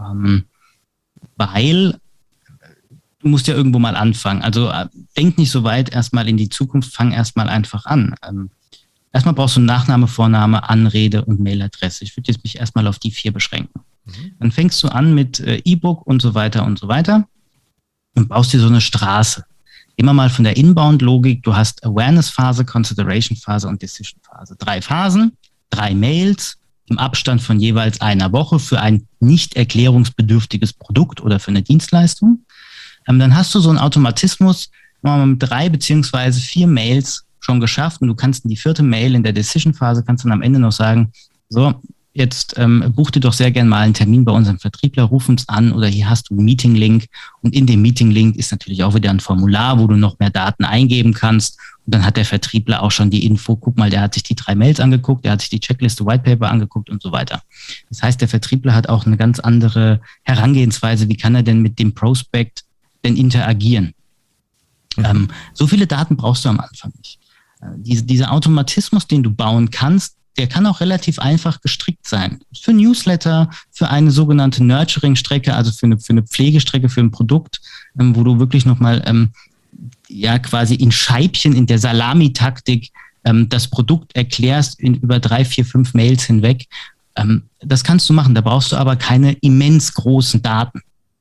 Weil du musst ja irgendwo mal anfangen. Also denk nicht so weit erstmal in die Zukunft, fang erstmal einfach an. Erstmal brauchst du Nachname, Vorname, Anrede und Mailadresse. Ich würde jetzt mich erstmal auf die 4 beschränken. Dann fängst du an mit E-Book und so weiter und baust dir so eine Straße. Immer mal von der Inbound-Logik. Du hast Awareness-Phase, Consideration-Phase und Decision-Phase. 3 Phasen, 3 Mails im Abstand von jeweils einer Woche für ein nicht erklärungsbedürftiges Produkt oder für eine Dienstleistung. Dann hast du so einen Automatismus mit 3 beziehungsweise 4 Mails schon geschafft und du kannst in die 4. Mail in der Decision-Phase kannst dann am Ende noch sagen, so, jetzt buch dir doch sehr gern mal einen Termin bei unserem Vertriebler, ruf uns an oder hier hast du einen Meeting-Link und in dem Meeting-Link ist natürlich auch wieder ein Formular, wo du noch mehr Daten eingeben kannst und dann hat der Vertriebler auch schon die Info, guck mal, der hat sich die 3 Mails angeguckt, der hat sich die Checkliste Whitepaper angeguckt und so weiter. Das heißt, der Vertriebler hat auch eine ganz andere Herangehensweise, wie kann er denn mit dem Prospect denn interagieren? So viele Daten brauchst du am Anfang nicht. Dieser Automatismus, den du bauen kannst, der kann auch relativ einfach gestrickt sein. Für Newsletter, für eine sogenannte Nurturing-Strecke, also für eine Pflegestrecke, für ein Produkt, wo du wirklich nochmal quasi in Scheibchen in der Salamitaktik das Produkt erklärst über 3, 4, 5 Mails hinweg. Das kannst du machen, da brauchst du aber keine immens großen Daten.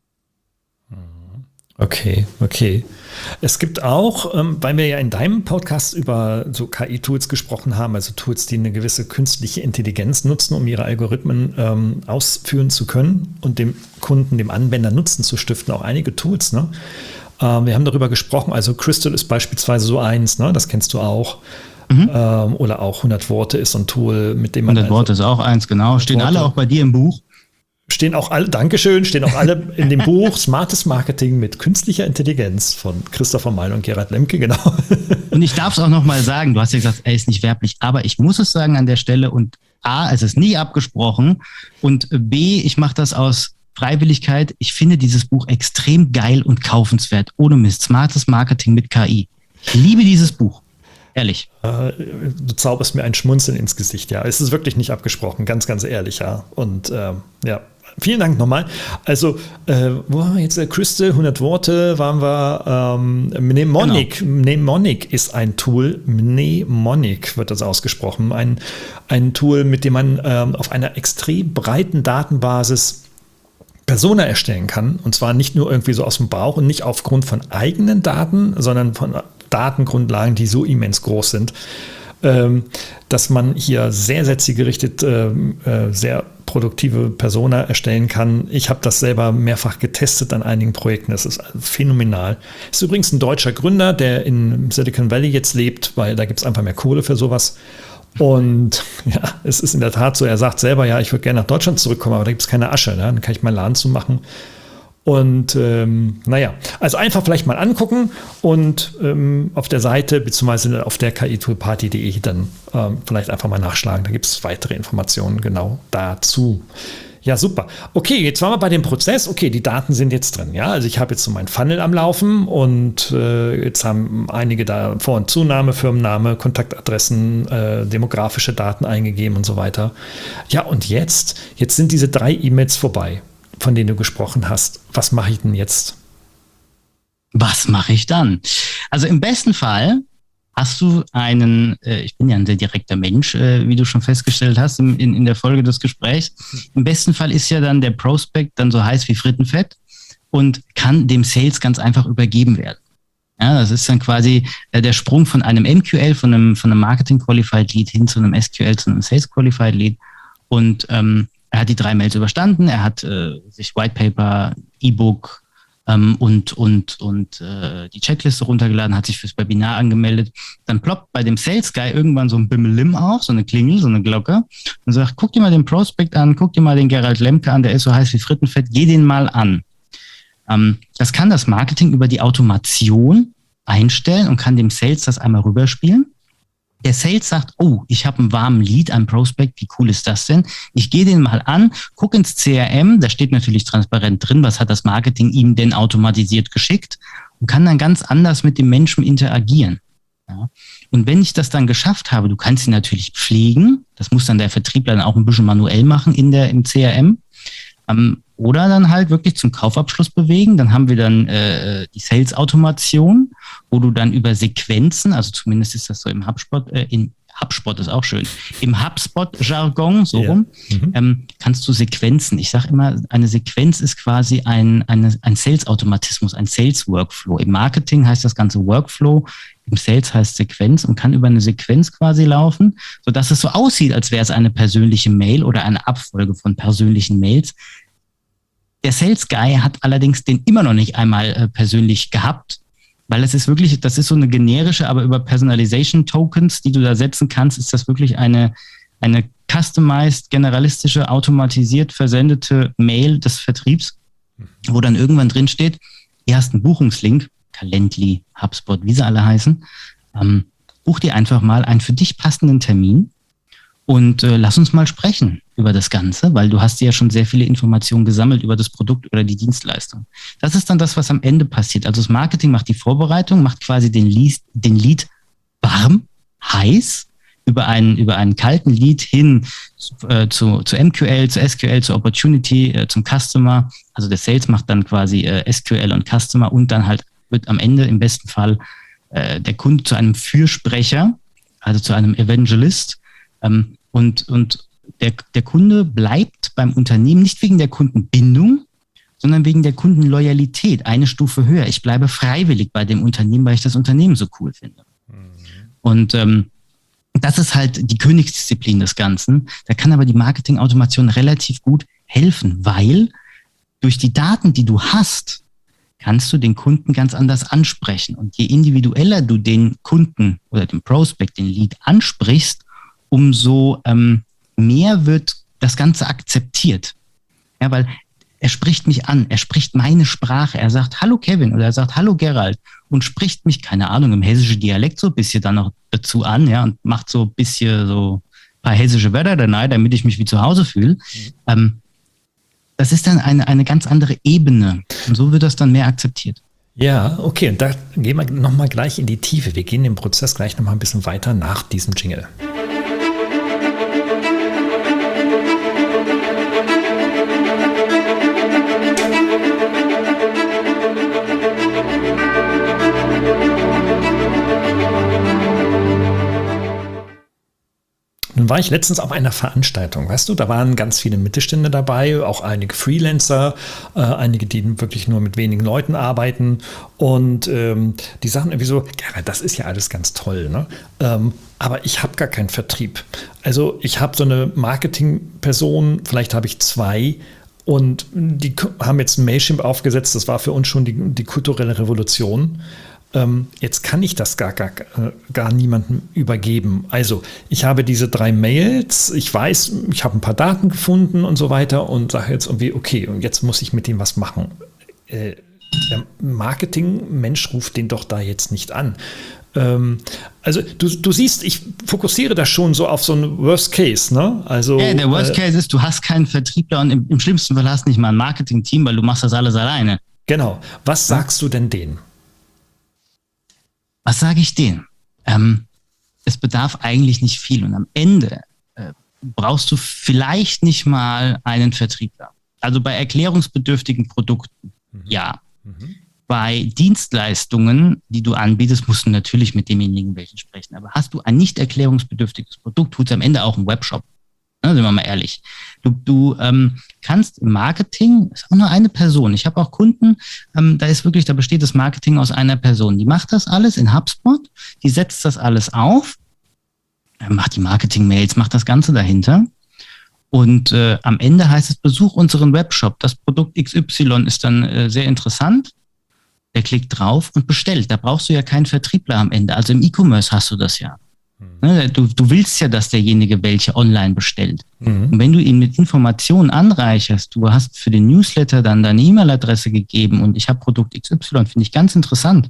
Okay. Es gibt auch, weil wir ja in deinem Podcast über so KI-Tools gesprochen haben, also Tools, die eine gewisse künstliche Intelligenz nutzen, um ihre Algorithmen ausführen zu können und dem Kunden, dem Anwender Nutzen zu stiften, auch einige Tools. Ne? Wir haben darüber gesprochen, also Crystal ist beispielsweise so eins, ne? Das kennst du auch. Oder auch 100 Worte ist so ein Tool, mit dem man... 100 Worte ist auch eins, genau. Stehen alle auch bei dir im Buch? Stehen auch alle in dem Buch Smartes Marketing mit künstlicher Intelligenz von Christopher Meil und Gerald Lemke, genau. Und ich darf es auch nochmal sagen, du hast ja gesagt, er ist nicht werblich, aber ich muss es sagen an der Stelle und A, es ist nie abgesprochen und B, ich mache das aus Freiwilligkeit. Ich finde dieses Buch extrem geil und kaufenswert, ohne Mist. Smartes Marketing mit KI. Ich liebe dieses Buch. Ehrlich. Du zauberst mir ein Schmunzeln ins Gesicht, ja. Es ist wirklich nicht abgesprochen, ganz, ganz ehrlich, ja. Und ja. Vielen Dank nochmal. Also, wo waren wir jetzt? Crystal, 100 Worte, waren wir. Mnemonic. Genau. Mnemonic ist ein Tool. Mnemonic wird das ausgesprochen. Ein Tool, mit dem man auf einer extrem breiten Datenbasis Persona erstellen kann. Und zwar nicht nur irgendwie so aus dem Bauch und nicht aufgrund von eigenen Daten, sondern von Datengrundlagen, die so immens groß sind, dass man hier sehr, sehr zielgerichtet sehr produktive Persona erstellen kann. Ich habe das selber mehrfach getestet an einigen Projekten. Das ist phänomenal. Ist übrigens ein deutscher Gründer, der in Silicon Valley jetzt lebt, weil da gibt es einfach mehr Kohle für sowas. Und ja, es ist in der Tat so, er sagt selber, ja, ich würde gerne nach Deutschland zurückkommen, aber da gibt es keine Asche. Ne? Dann kann ich meinen Laden zumachen. Und also einfach vielleicht mal angucken und auf der Seite beziehungsweise auf der KI-Toolparty.de dann vielleicht einfach mal nachschlagen. Da gibt es weitere Informationen genau dazu. Ja, super. Okay, jetzt waren wir bei dem Prozess. Okay, die Daten sind jetzt drin. Ja, also ich habe jetzt so meinen Funnel am Laufen und jetzt haben einige da Vor- und Zunahme, Firmenname, Kontaktadressen, demografische Daten eingegeben und so weiter. Ja, und jetzt sind diese 3 E-Mails vorbei, von denen du gesprochen hast. Was mache ich denn jetzt? Was mache ich dann? Also im besten Fall hast du ich bin ja ein sehr direkter Mensch, wie du schon festgestellt hast in der Folge des Gesprächs. Im besten Fall ist ja dann der Prospect dann so heiß wie Frittenfett und kann dem Sales ganz einfach übergeben werden. Ja, das ist dann quasi der Sprung von einem MQL, von einem Marketing Qualified Lead hin zu einem SQL, zu einem Sales Qualified Lead. Und er hat die 3 Mails überstanden, er hat sich Whitepaper, E-Book und die Checkliste runtergeladen, hat sich fürs Webinar angemeldet. Dann ploppt bei dem Sales Guy irgendwann so ein Bimmelim auf, so eine Klingel, so eine Glocke und sagt, guck dir mal den Prospect an, guck dir mal den Gerald Lemke an, der ist so heiß wie Frittenfett, geh den mal an. Das kann das Marketing über die Automation einstellen und kann dem Sales das einmal rüberspielen. Der Sales sagt, oh, ich habe einen warmen Lead, einen Prospect, wie cool ist das denn? Ich gehe den mal an, gucke ins CRM, da steht natürlich transparent drin, was hat das Marketing ihm denn automatisiert geschickt und kann dann ganz anders mit dem Menschen interagieren. Ja. Und wenn ich das dann geschafft habe, du kannst ihn natürlich pflegen, das muss dann der Vertriebler dann auch ein bisschen manuell machen im CRM, oder dann halt wirklich zum Kaufabschluss bewegen. Dann haben wir dann die Sales-Automation, wo du dann über Sequenzen, also zumindest ist das so im HubSpot ist auch schön. Im HubSpot-Jargon, so rum, kannst du Sequenzen. Ich sage immer, eine Sequenz ist quasi ein Sales-Automatismus, ein Sales-Workflow. Im Marketing heißt das Ganze Workflow, im Sales heißt Sequenz und kann über eine Sequenz quasi laufen, sodass es so aussieht, als wäre es eine persönliche Mail oder eine Abfolge von persönlichen Mails. Der Sales Guy hat allerdings den immer noch nicht einmal persönlich gehabt, weil es ist wirklich, das ist so eine generische, aber über Personalization Tokens, die du da setzen kannst, ist das wirklich eine customized, generalistische, automatisiert versendete Mail des Vertriebs, wo dann irgendwann drin steht, hier hast einen Buchungslink, Calendly, HubSpot, wie sie alle heißen, buch dir einfach mal einen für dich passenden Termin und lass uns mal sprechen über das Ganze, weil du hast ja schon sehr viele Informationen gesammelt über das Produkt oder die Dienstleistung. Das ist dann das, was am Ende passiert. Also das Marketing macht die Vorbereitung, macht quasi den Lead warm, heiß, über einen kalten Lead hin zu MQL, zu SQL, zu Opportunity, zum Customer. Also der Sales macht dann quasi SQL und Customer und dann halt wird am Ende im besten Fall der Kunde zu einem Fürsprecher, also zu einem Evangelist. Und der Kunde bleibt beim Unternehmen nicht wegen der Kundenbindung, sondern wegen der Kundenloyalität eine Stufe höher. Ich bleibe freiwillig bei dem Unternehmen, weil ich das Unternehmen so cool finde. Und das ist halt die Königsdisziplin des Ganzen. Da kann aber die Marketing-Automation relativ gut helfen, weil durch die Daten, die du hast, kannst du den Kunden ganz anders ansprechen. Und je individueller du den Kunden oder den Prospect, den Lead ansprichst, umso mehr wird das Ganze akzeptiert. Ja, weil er spricht mich an, er spricht meine Sprache, er sagt Hallo Kevin oder er sagt Hallo Gerald und spricht mich, keine Ahnung, im hessischen Dialekt so ein bisschen dann noch dazu an, ja, und macht so ein bisschen so ein paar hessische Wörter dabei, damit ich mich wie zu Hause fühle. Das ist dann eine ganz andere Ebene und so wird das dann mehr akzeptiert. Ja, okay, und da gehen wir nochmal gleich in die Tiefe. Wir gehen den Prozess gleich nochmal ein bisschen weiter nach diesem Jingle. Nun war ich letztens auf einer Veranstaltung, weißt du, da waren ganz viele Mittelstände dabei, auch einige Freelancer, einige, die wirklich nur mit wenigen Leuten arbeiten und die sagen irgendwie so, ja, das ist ja alles ganz toll, ne? Aber ich habe gar keinen Vertrieb. Also ich habe so eine Marketingperson, vielleicht habe ich 2 und die haben jetzt ein Mailchimp aufgesetzt, das war für uns schon die kulturelle Revolution. Jetzt kann ich das gar niemandem übergeben. Also ich habe diese 3 Mails, ich weiß, ich habe ein paar Daten gefunden und so weiter und sage jetzt irgendwie, okay, und jetzt muss ich mit dem was machen. Der Marketing-Mensch ruft den doch da jetzt nicht an. Also du siehst, ich fokussiere da schon so auf so einen Worst Case, ne? Also, der Worst Case ist, du hast keinen Vertriebler und im schlimmsten Fall hast du nicht mal ein Marketing-Team, weil du machst das alles alleine. Genau. Was sagst du denn denen? Was sage ich denen? Es bedarf eigentlich nicht viel und am Ende brauchst du vielleicht nicht mal einen Vertriebler. Also bei erklärungsbedürftigen Produkten, ja. Bei Dienstleistungen, die du anbietest, musst du natürlich mit demjenigen welchen sprechen. Aber hast du ein nicht erklärungsbedürftiges Produkt, tut es am Ende auch ein Webshop. Ne, sind wir mal ehrlich. Du kannst im Marketing, ist auch nur eine Person. Ich habe auch Kunden, da besteht das Marketing aus einer Person. Die macht das alles in HubSpot, die setzt das alles auf, macht die Marketing-Mails, macht das Ganze dahinter. Und am Ende heißt es, besuch unseren Webshop. Das Produkt XY ist dann sehr interessant. Der klickt drauf und bestellt. Da brauchst du ja keinen Vertriebler am Ende. Also im E-Commerce hast du das ja. Du willst ja, dass derjenige welche online bestellt. Und wenn du ihn mit Informationen anreicherst, du hast für den Newsletter dann deine E-Mail-Adresse gegeben und ich habe Produkt XY, finde ich ganz interessant,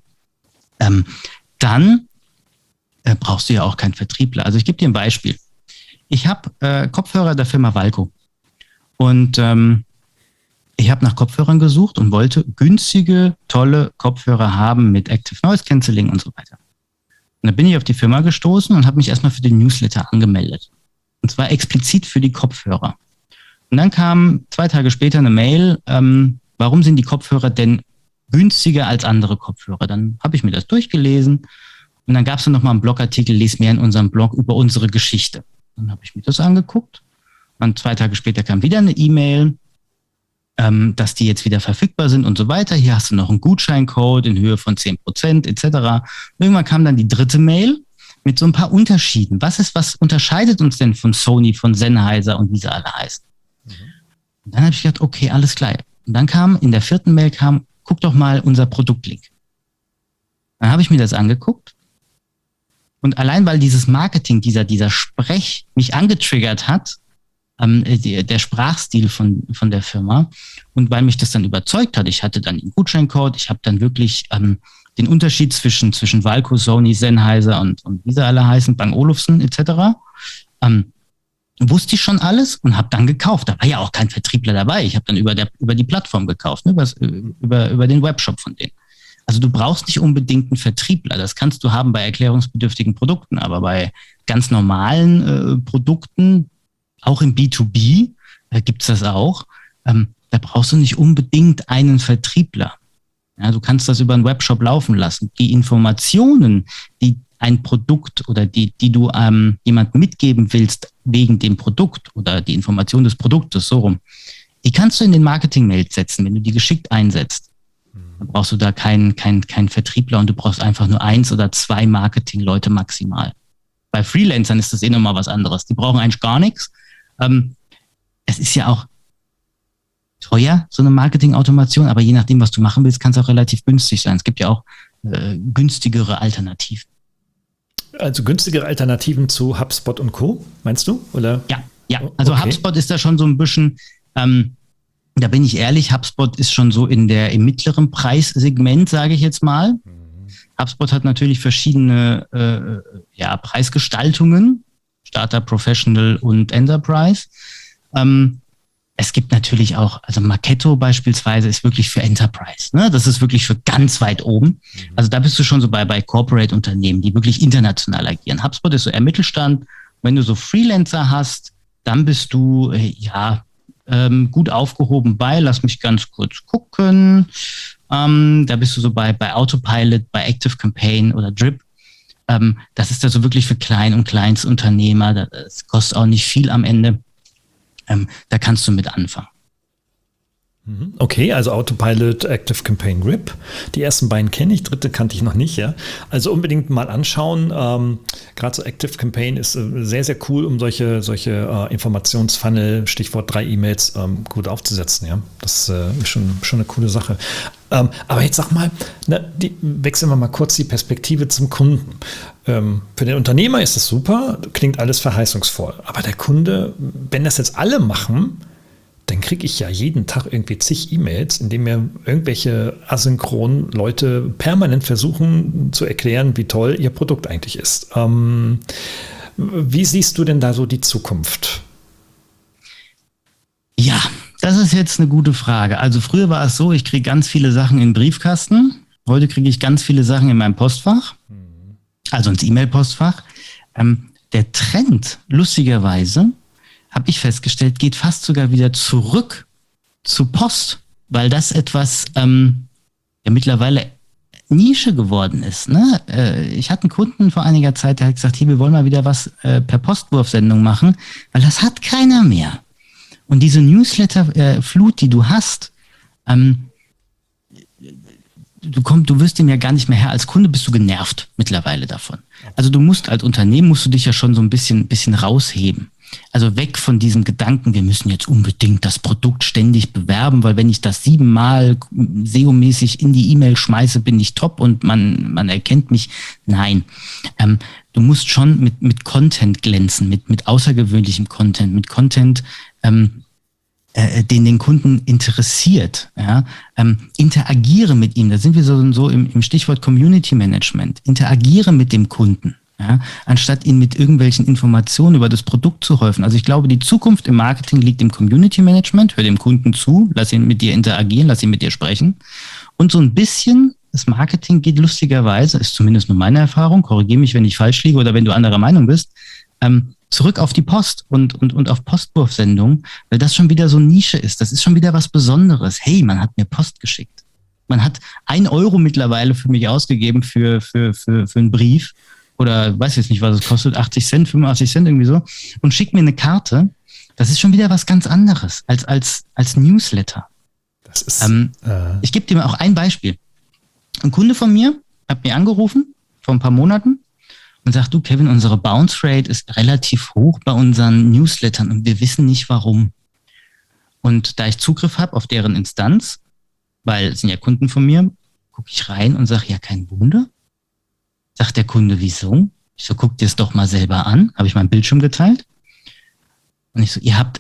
dann brauchst du ja auch keinen Vertriebler. Also ich gebe dir ein Beispiel. Ich habe Kopfhörer der Firma Valco und ich habe nach Kopfhörern gesucht und wollte günstige, tolle Kopfhörer haben mit Active Noise Cancelling und so weiter. Und dann bin ich auf die Firma gestoßen und habe mich erstmal für den Newsletter angemeldet. Und zwar explizit für die Kopfhörer. Und dann kam 2 Tage später eine Mail, warum sind die Kopfhörer denn günstiger als andere Kopfhörer? Dann habe ich mir das durchgelesen Und dann gab es noch mal einen Blogartikel, lies mehr in unserem Blog über unsere Geschichte. Dann habe ich mir das angeguckt. Und 2 Tage später kam wieder eine E-Mail, dass die jetzt wieder verfügbar sind und so weiter. Hier hast du noch einen Gutscheincode in Höhe von 10% etc. Irgendwann kam dann die 3. Mail mit so ein paar Unterschieden. Was unterscheidet uns denn von Sony, von Sennheiser und wie sie alle heißen? Und dann habe ich gedacht, okay, alles klar. Und dann kam, in der 4. Mail guck doch mal unser Produktlink. Dann habe ich mir das angeguckt. Und allein weil dieses Marketing, dieser Sprech mich angetriggert hat, der Sprachstil von der Firma, und weil mich das dann überzeugt hat, ich hatte dann den Gutscheincode, ich habe dann wirklich den Unterschied zwischen Walco, Sony, Sennheiser und wie sie alle heißen, Bang Olufsen etc., wusste ich schon alles und habe dann gekauft. Da war ja auch kein Vertriebler dabei. Ich habe dann über die Plattform gekauft, ne, über den Webshop von denen. Also du brauchst nicht unbedingt einen Vertriebler. Das kannst du haben bei erklärungsbedürftigen Produkten, aber bei ganz normalen Produkten, auch im B2B gibt's das auch, da brauchst du nicht unbedingt einen Vertriebler. Ja, du kannst das über einen Webshop laufen lassen. Die Informationen, die ein Produkt oder die du jemandem mitgeben willst wegen dem Produkt oder die Information des Produktes, so rum, die kannst du in den Marketing-Mails setzen, wenn du die geschickt einsetzt. Dann brauchst du da keinen Vertriebler und du brauchst einfach nur 1 oder 2 Marketing-Leute maximal. Bei Freelancern ist das nochmal was anderes. Die brauchen eigentlich gar nichts. Es ist ja auch teuer, so eine Marketing-Automation, aber je nachdem, was du machen willst, kann es auch relativ günstig sein. Es gibt ja auch günstigere Alternativen. Also günstigere Alternativen zu HubSpot und Co., meinst du? Oder? Ja. Also okay. HubSpot ist da schon so ein bisschen, da bin ich ehrlich, HubSpot ist schon so im mittleren Preissegment, sage ich jetzt mal. HubSpot hat natürlich verschiedene Preisgestaltungen, Starter, Professional und Enterprise. Es gibt natürlich auch, also Marketo beispielsweise ist wirklich für Enterprise, ne? Das ist wirklich für ganz weit oben. Also da bist du schon so bei Corporate-Unternehmen, die wirklich international agieren. HubSpot ist so eher Mittelstand. Wenn du so Freelancer hast, dann bist du gut aufgehoben lass mich ganz kurz gucken. Da bist du so bei Autopilot, bei Active Campaign oder Drip. Das ist also wirklich für Klein- und Kleinstunternehmer. Das kostet auch nicht viel am Ende. Da kannst du mit anfangen. Okay, also Autopilot, Active Campaign, Grip. Die ersten beiden kenne ich, 3. kannte ich noch nicht, ja. Also unbedingt mal anschauen. Gerade so Active Campaign ist sehr, sehr cool, um solche Informationsfunnel, Stichwort 3 E-Mails, gut aufzusetzen, ja. Das ist schon eine coole Sache. Aber jetzt sag mal, wechseln wir mal kurz die Perspektive zum Kunden. Für den Unternehmer ist das super, klingt alles verheißungsvoll. Aber der Kunde, wenn das jetzt alle machen, dann kriege ich ja jeden Tag irgendwie zig E-Mails, in denen mir irgendwelche asynchronen Leute permanent versuchen zu erklären, wie toll ihr Produkt eigentlich ist. Wie siehst du denn da so die Zukunft? Ja, das ist jetzt eine gute Frage. Also früher war es so, ich kriege ganz viele Sachen in den Briefkasten. Heute kriege ich ganz viele Sachen in meinem Postfach, also ins E-Mail-Postfach. Der Trend, lustigerweise, habe ich festgestellt, geht fast sogar wieder zurück zu Post, weil das etwas mittlerweile Nische geworden ist. Ne? Ich hatte einen Kunden vor einiger Zeit, der hat gesagt, hier, wir wollen mal wieder was per Postwurfsendung machen, weil das hat keiner mehr. Und diese Newsletter-Flut, die du hast, du wirst dem ja gar nicht mehr Herr. Als Kunde bist du genervt mittlerweile davon. Also als Unternehmen musst du dich ja schon so ein bisschen rausheben. Also weg von diesem Gedanken, wir müssen jetzt unbedingt das Produkt ständig bewerben, weil wenn ich das 7-mal SEO-mäßig in die E-Mail schmeiße, bin ich top und man erkennt mich. Nein, du musst schon mit Content glänzen, mit außergewöhnlichem Content, mit Content, den Kunden interessiert. Ja? Interagiere mit ihm, da sind wir so im Stichwort Community Management. Interagiere mit dem Kunden. Ja, anstatt ihn mit irgendwelchen Informationen über das Produkt zu häufen. Also ich glaube, die Zukunft im Marketing liegt im Community Management. Hör dem Kunden zu, lass ihn mit dir interagieren, lass ihn mit dir sprechen. Und so ein bisschen das Marketing geht lustigerweise, ist zumindest nur meine Erfahrung, korrigiere mich, wenn ich falsch liege oder wenn du anderer Meinung bist, zurück auf die Post und auf Postwurfsendungen, weil das schon wieder so Nische ist. Das ist schon wieder was Besonderes. Hey, man hat mir Post geschickt. Man hat 1 Euro mittlerweile für mich ausgegeben für einen Brief oder weiß jetzt nicht, was es kostet, 80 Cent, 85 Cent irgendwie so und schickt mir eine Karte. Das ist schon wieder was ganz anderes als Newsletter. Das ist, ich gebe dir mal auch ein Beispiel. Ein Kunde von mir hat mir angerufen vor ein paar Monaten und sagt, du Kevin, unsere Bounce Rate ist relativ hoch bei unseren Newslettern und wir wissen nicht warum. Und da ich Zugriff habe auf deren Instanz, weil es sind ja Kunden von mir, gucke ich rein und sage, ja, kein Wunder. Sagt der Kunde, wieso? Ich so, guck dir es doch mal selber an. Habe ich meinen Bildschirm geteilt. Und ich so, ihr habt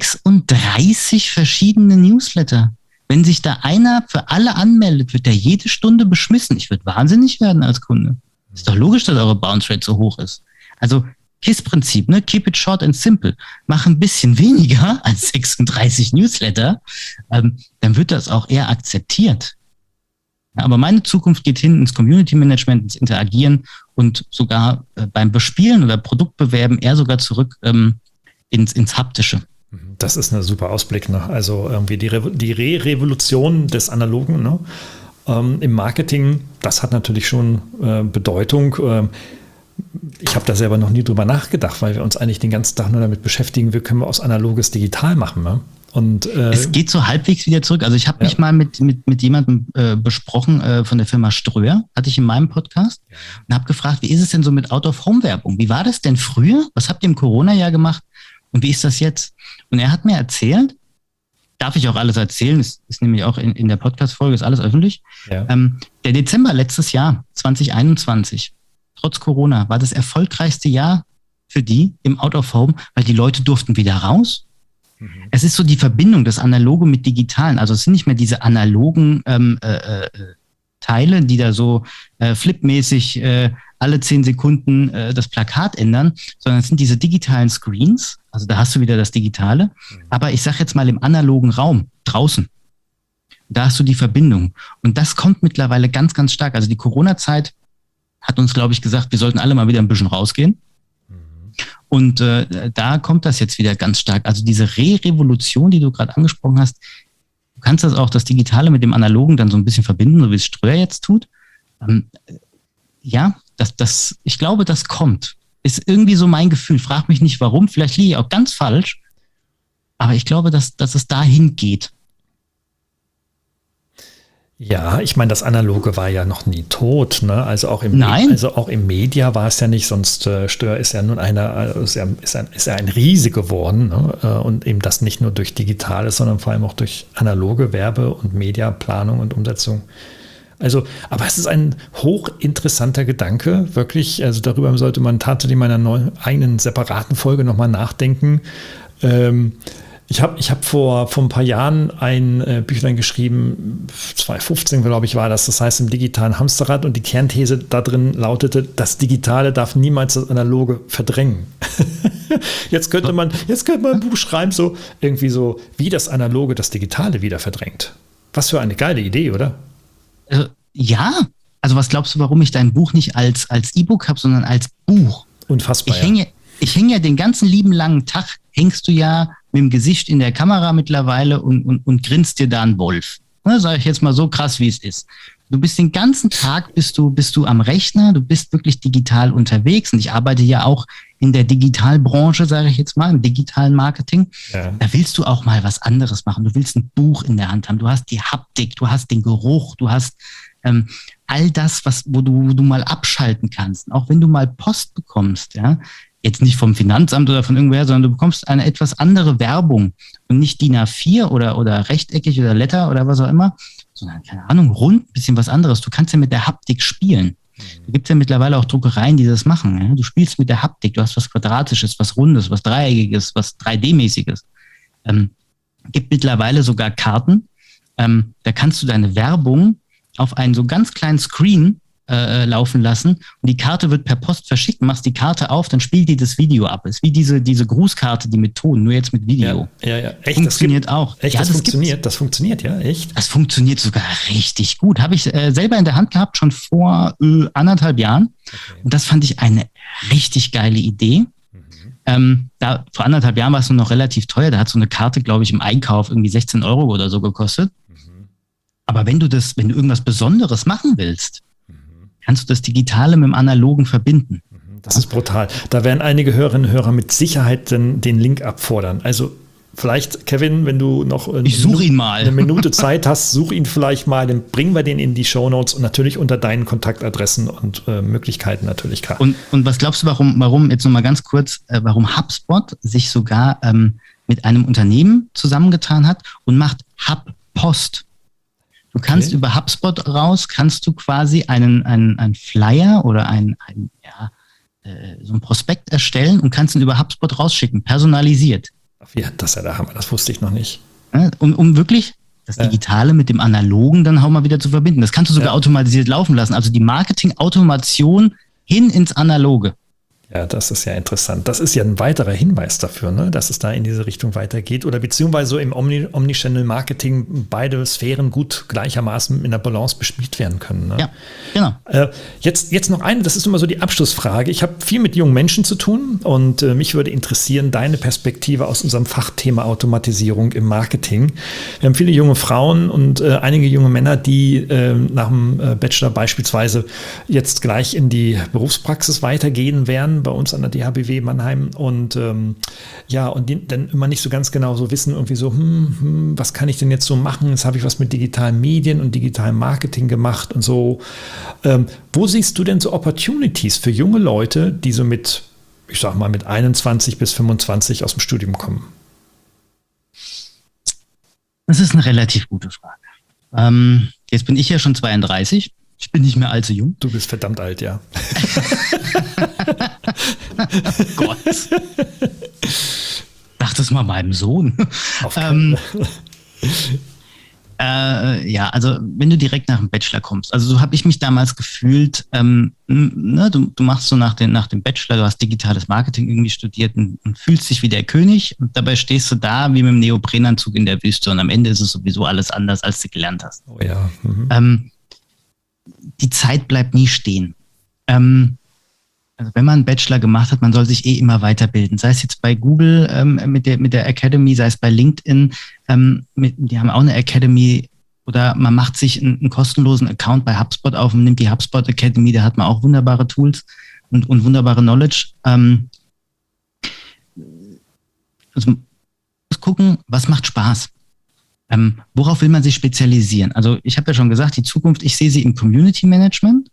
36 verschiedene Newsletter. Wenn sich da einer für alle anmeldet, wird der jede Stunde beschmissen. Ich würde wahnsinnig werden als Kunde. Ist doch logisch, dass eure Bounce Rate so hoch ist. Also KISS-Prinzip, ne? Keep it short and simple. Mach ein bisschen weniger als 36 Newsletter, dann wird das auch eher akzeptiert. Ja, aber meine Zukunft geht hin ins Community Management, ins Interagieren und sogar beim Bespielen oder Produktbewerben eher sogar zurück ins Haptische. Das ist ein super Ausblick, ne? Also irgendwie die Revolution des Analogen, ne? Im Marketing, das hat natürlich schon Bedeutung. Ich habe da selber noch nie drüber nachgedacht, weil wir uns eigentlich den ganzen Tag nur damit beschäftigen, wie können wir aus Analoges digital machen. Ne? Und, es geht so halbwegs wieder zurück. Also ich habe mich mal mit jemandem besprochen von der Firma Ströer, hatte ich in meinem Podcast und habe gefragt, wie ist es denn so mit Out-of-Home-Werbung? Wie war das denn früher? Was habt ihr im Corona-Jahr gemacht? Und wie ist das jetzt? Und er hat mir erzählt, darf ich auch alles erzählen, ist nämlich auch in der Podcast-Folge, ist alles öffentlich. Ja. Der Dezember letztes Jahr, 2021, trotz Corona, war das erfolgreichste Jahr für die im Out-of-Home, weil die Leute durften wieder raus. Es ist so die Verbindung, das Analoge mit Digitalen. Also es sind nicht mehr diese analogen Teile, die da so flipmäßig alle 10 Sekunden das Plakat ändern, sondern es sind diese digitalen Screens. Also da hast du wieder das Digitale. Aber ich sage jetzt mal im analogen Raum, draußen. Da hast du die Verbindung. Und das kommt mittlerweile ganz, ganz stark. Also die Corona-Zeit hat uns, glaube ich, gesagt, wir sollten alle mal wieder ein bisschen rausgehen. Und da kommt das jetzt wieder ganz stark. Also diese Revolution, die du gerade angesprochen hast, du kannst das Digitale mit dem Analogen dann so ein bisschen verbinden, so wie es Ströer jetzt tut. Ich glaube, das kommt. Ist irgendwie so mein Gefühl. Frag mich nicht warum, vielleicht liege ich auch ganz falsch. Aber ich glaube, dass es dahin geht. Ja, ich meine, das Analoge war ja noch nie tot, ne? Also auch im Media war es ja nicht, sonst Ströer ist ja nun ist ja ein Riese geworden, ne? Und eben das nicht nur durch Digitales, sondern vor allem auch durch analoge Werbe- und Mediaplanung und Umsetzung. Also, aber es ist ein hochinteressanter Gedanke, wirklich. Also darüber sollte man tatsächlich in meiner eigenen separaten Folge nochmal nachdenken. Ich hab vor ein paar Jahren ein Büchlein geschrieben, 2015 glaube ich war das heißt im digitalen Hamsterrad, und die Kernthese da drin lautete, das Digitale darf niemals das Analoge verdrängen. Jetzt könnte man ein Buch schreiben, so irgendwie so, wie das Analoge das Digitale wieder verdrängt. Was für eine geile Idee, oder? Ja, also was glaubst du, warum ich dein Buch nicht als E-Book habe, sondern als Buch? Unfassbar. Ich hänge ja den ganzen lieben langen Tag, hängst du ja mit dem Gesicht in der Kamera mittlerweile und grinst dir da einen Wolf. Ne, sage ich jetzt mal so krass, wie es ist. Du bist den ganzen Tag, bist du am Rechner, du bist wirklich digital unterwegs, und ich arbeite ja auch in der Digitalbranche, sage ich jetzt mal, im digitalen Marketing. Ja. Da willst du auch mal was anderes machen. Du willst ein Buch in der Hand haben, du hast die Haptik, du hast den Geruch, du hast all das, wo du mal abschalten kannst. Auch wenn du mal Post bekommst, ja, jetzt nicht vom Finanzamt oder von irgendwoher, sondern du bekommst eine etwas andere Werbung und nicht DIN A4 oder rechteckig oder Letter oder was auch immer, sondern, keine Ahnung, rund, bisschen was anderes. Du kannst ja mit der Haptik spielen. Da gibt es ja mittlerweile auch Druckereien, die das machen. Ja? Du spielst mit der Haptik, du hast was Quadratisches, was Rundes, was Dreieckiges, was 3D-mäßiges. Gibt mittlerweile sogar Karten, da kannst du deine Werbung auf einen so ganz kleinen Screen laufen lassen, und die Karte wird per Post verschickt, machst die Karte auf, dann spielt die das Video ab. Ist wie diese Grußkarte, die mit Ton, nur jetzt mit Video. Ja. Echt, funktioniert auch. Echt, ja, das funktioniert, ja, echt. Das funktioniert sogar richtig gut. Habe ich selber in der Hand gehabt, schon vor 1,5 Jahren. Okay. Und das fand ich eine richtig geile Idee. Vor 1,5 Jahren war es nur noch relativ teuer. Da hat so eine Karte, glaube ich, im Einkauf irgendwie 16 € oder so gekostet. Aber wenn du irgendwas Besonderes machen willst, kannst du das Digitale mit dem Analogen verbinden. Das ist brutal. Da werden einige Hörerinnen und Hörer mit Sicherheit den Link abfordern. Also vielleicht, Kevin, wenn du noch eine Minute Zeit hast, such ihn vielleicht mal, dann bringen wir den in die Shownotes und natürlich unter deinen Kontaktadressen und Möglichkeiten natürlich klar. Und was glaubst du, warum jetzt nochmal ganz kurz, warum HubSpot sich sogar mit einem Unternehmen zusammengetan hat und macht HubPost? Du kannst über HubSpot raus, kannst du quasi einen Flyer oder so ein Prospekt erstellen und kannst ihn über HubSpot rausschicken, personalisiert. Ja, das ist ja der Hammer, das wusste ich noch nicht. Um wirklich das Digitale mit dem Analogen dann auch mal wieder zu verbinden. Das kannst du sogar automatisiert laufen lassen. Also die Marketing-Automation hin ins Analoge. Ja, das ist ja interessant. Das ist ja ein weiterer Hinweis dafür, ne, dass es da in diese Richtung weitergeht oder beziehungsweise so im Omnichannel-Marketing beide Sphären gut gleichermaßen in der Balance bespielt werden können. Ne? Ja, genau. Jetzt noch eine, das ist immer so die Abschlussfrage. Ich habe viel mit jungen Menschen zu tun und mich würde interessieren, deine Perspektive aus unserem Fachthema Automatisierung im Marketing. Wir haben viele junge Frauen und einige junge Männer, die nach dem Bachelor beispielsweise jetzt gleich in die Berufspraxis weitergehen werden, bei uns an der DHBW Mannheim und und die dann immer nicht so ganz genau so wissen, irgendwie so, was kann ich denn jetzt so machen? Jetzt habe ich was mit digitalen Medien und digitalem Marketing gemacht und so. Wo siehst du denn so Opportunities für junge Leute, die so mit 21 bis 25 aus dem Studium kommen? Das ist eine relativ gute Frage. Jetzt bin ich ja schon 32. Ich bin nicht mehr allzu jung. Du bist verdammt alt, ja. Gott. Sag das mal meinem Sohn. Also wenn du direkt nach dem Bachelor kommst, also so habe ich mich damals gefühlt, du machst so nach dem Bachelor, du hast digitales Marketing irgendwie studiert und fühlst dich wie der König und dabei stehst du da wie mit einem Neoprenanzug in der Wüste und am Ende ist es sowieso alles anders, als du gelernt hast. Oh ja. Die Zeit bleibt nie stehen. Also wenn man einen Bachelor gemacht hat, man soll sich immer weiterbilden. Sei es jetzt bei Google mit der Academy, sei es bei LinkedIn, die haben auch eine Academy, oder man macht sich einen kostenlosen Account bei HubSpot auf und nimmt die HubSpot Academy, da hat man auch wunderbare Tools und wunderbare Knowledge. Also man muss gucken, was macht Spaß. Worauf will man sich spezialisieren? Also ich habe ja schon gesagt, die Zukunft, ich sehe sie im Community Management.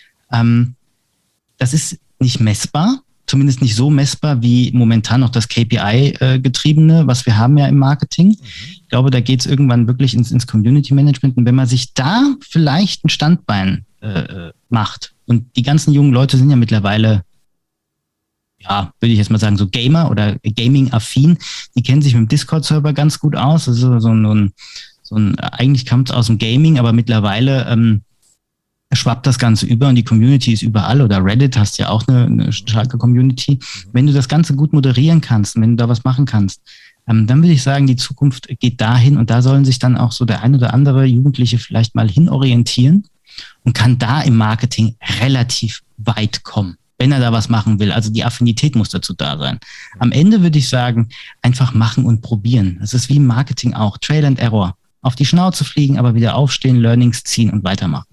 Das ist nicht messbar, zumindest nicht so messbar wie momentan noch das KPI-getriebene, was wir haben ja im Marketing. Ich glaube, da geht es irgendwann wirklich ins Community Management. Und wenn man sich da vielleicht ein Standbein macht, und die ganzen jungen Leute sind ja mittlerweile, würde ich jetzt mal sagen, so Gamer oder Gaming-affin, die kennen sich mit dem Discord-Server ganz gut aus. Das ist eigentlich kommt es aus dem Gaming, aber mittlerweile schwappt das Ganze über und die Community ist überall, oder Reddit hast ja auch eine starke Community. Wenn du das Ganze gut moderieren kannst und wenn du da was machen kannst, dann würde ich sagen, die Zukunft geht dahin und da sollen sich dann auch so der ein oder andere Jugendliche vielleicht mal hinorientieren und kann da im Marketing relativ weit kommen, wenn er da was machen will. Also die Affinität muss dazu da sein. Am Ende würde ich sagen, einfach machen und probieren. Das ist wie im Marketing auch. Trial and Error. Auf die Schnauze fliegen, aber wieder aufstehen, Learnings ziehen und weitermachen.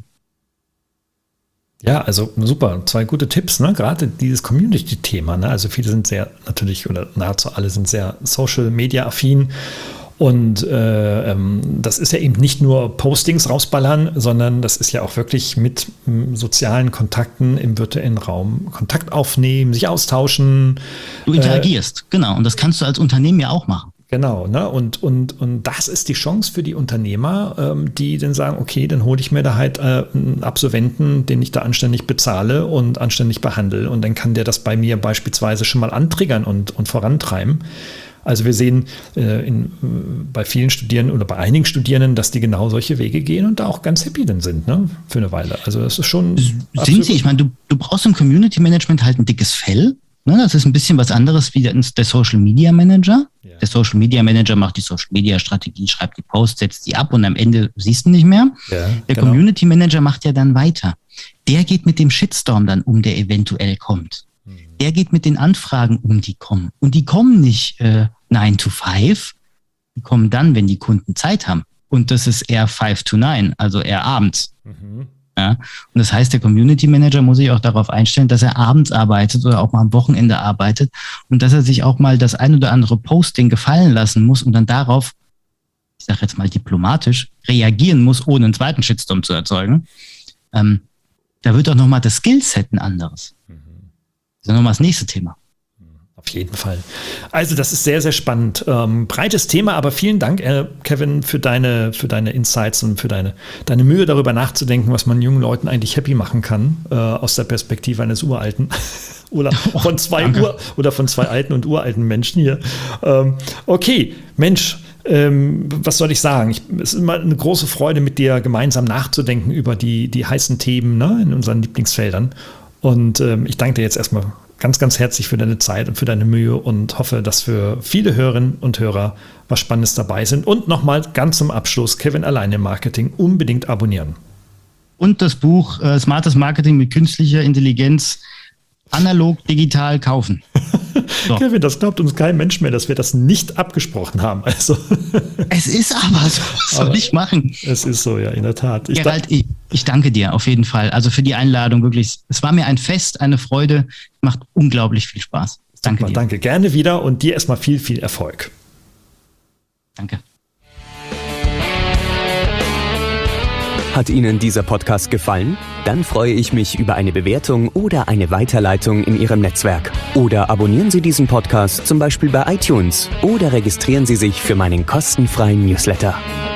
Ja, also super, 2 gute Tipps, ne? Gerade dieses Community-Thema, ne? Also viele sind sehr natürlich, oder nahezu alle sind sehr Social-Media-affin und das ist ja eben nicht nur Postings rausballern, sondern das ist ja auch wirklich mit sozialen Kontakten im virtuellen Raum Kontakt aufnehmen, sich austauschen. Du interagierst, genau, und das kannst du als Unternehmen ja auch machen. Genau, ne? Und das ist die Chance für die Unternehmer, die dann sagen, okay, dann hole ich mir da halt einen Absolventen, den ich da anständig bezahle und anständig behandle und dann kann der das bei mir beispielsweise schon mal antriggern und vorantreiben. Also wir sehen bei vielen Studierenden oder bei einigen Studierenden, dass die genau solche Wege gehen und da auch ganz happy dann sind, ne? Für eine Weile. Also das ist schon... Sind sie? Ich meine, du brauchst im Community Management halt ein dickes Fell. Das ist ein bisschen was anderes wie der Social Media Manager. Ja. Der Social Media Manager macht die Social Media Strategie, schreibt die Posts, setzt die ab und am Ende siehst du nicht mehr. Ja, der Community Manager macht ja dann weiter. Der geht mit dem Shitstorm dann um, der eventuell kommt. Der geht mit den Anfragen die kommen. Und die kommen nicht 9 to 5. Die kommen dann, wenn die Kunden Zeit haben. und das ist eher 5 to 9, also eher abends. Ja? Und das heißt, der Community Manager muss sich auch darauf einstellen, dass er abends arbeitet oder auch mal am Wochenende arbeitet und dass er sich auch mal das ein oder andere Posting gefallen lassen muss und dann darauf, ich sage jetzt mal diplomatisch, reagieren muss, ohne einen zweiten Shitstorm zu erzeugen. Da wird auch nochmal das Skillset ein anderes. Das ist nochmal das nächste Thema. Auf jeden Fall. Also das ist sehr, sehr spannend. Breites Thema, aber vielen Dank, Kevin, für deine Insights und für deine Mühe, darüber nachzudenken, was man jungen Leuten eigentlich happy machen kann, aus der Perspektive eines Uralten. Oder von zwei alten und uralten Menschen hier. Okay, Mensch, was soll ich sagen? Es ist immer eine große Freude, mit dir gemeinsam nachzudenken über die heißen Themen, ne, in unseren Lieblingsfeldern. Und ich danke dir jetzt erstmal ganz, ganz herzlich für deine Zeit und für deine Mühe und hoffe, dass für viele Hörerinnen und Hörer was Spannendes dabei sind. Und nochmal ganz zum Abschluss, Kevin alleine im Marketing, unbedingt abonnieren. Und das Buch Smartes Marketing mit künstlicher Intelligenz analog, digital kaufen. So. Kevin, das glaubt uns kein Mensch mehr, dass wir das nicht abgesprochen haben. Also. Es ist aber so, was soll ich machen? Es ist so, ja, in der Tat. Gerald, ich danke dir auf jeden Fall. Also für die Einladung wirklich. Es war mir ein Fest, eine Freude. Macht unglaublich viel Spaß. Danke dir. Danke, gerne wieder und dir erstmal viel, viel Erfolg. Danke. Hat Ihnen dieser Podcast gefallen? Dann freue ich mich über eine Bewertung oder eine Weiterleitung in Ihrem Netzwerk. Oder abonnieren Sie diesen Podcast zum Beispiel bei iTunes oder registrieren Sie sich für meinen kostenfreien Newsletter.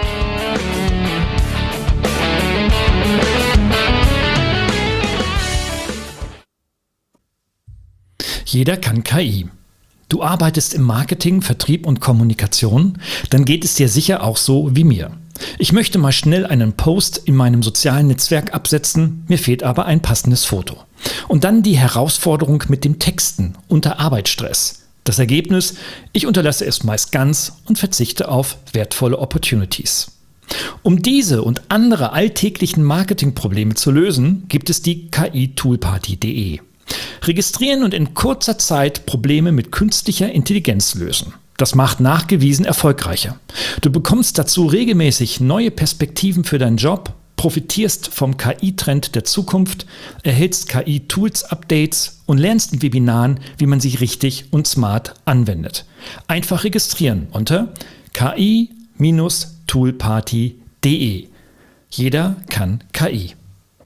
Jeder kann KI. Du arbeitest im Marketing, Vertrieb und Kommunikation? Dann geht es dir sicher auch so wie mir. Ich möchte mal schnell einen Post in meinem sozialen Netzwerk absetzen, mir fehlt aber ein passendes Foto. Und dann die Herausforderung mit dem Texten unter Arbeitsstress. Das Ergebnis: Ich unterlasse es meist ganz und verzichte auf wertvolle Opportunities. Um diese und andere alltäglichen Marketingprobleme zu lösen, gibt es die KI-Toolparty.de. Registrieren und in kurzer Zeit Probleme mit künstlicher Intelligenz lösen. Das macht nachgewiesen erfolgreicher. Du bekommst dazu regelmäßig neue Perspektiven für deinen Job, profitierst vom KI-Trend der Zukunft, erhältst KI-Tools-Updates und lernst in Webinaren, wie man sie richtig und smart anwendet. Einfach registrieren unter ki-toolparty.de. Jeder kann KI.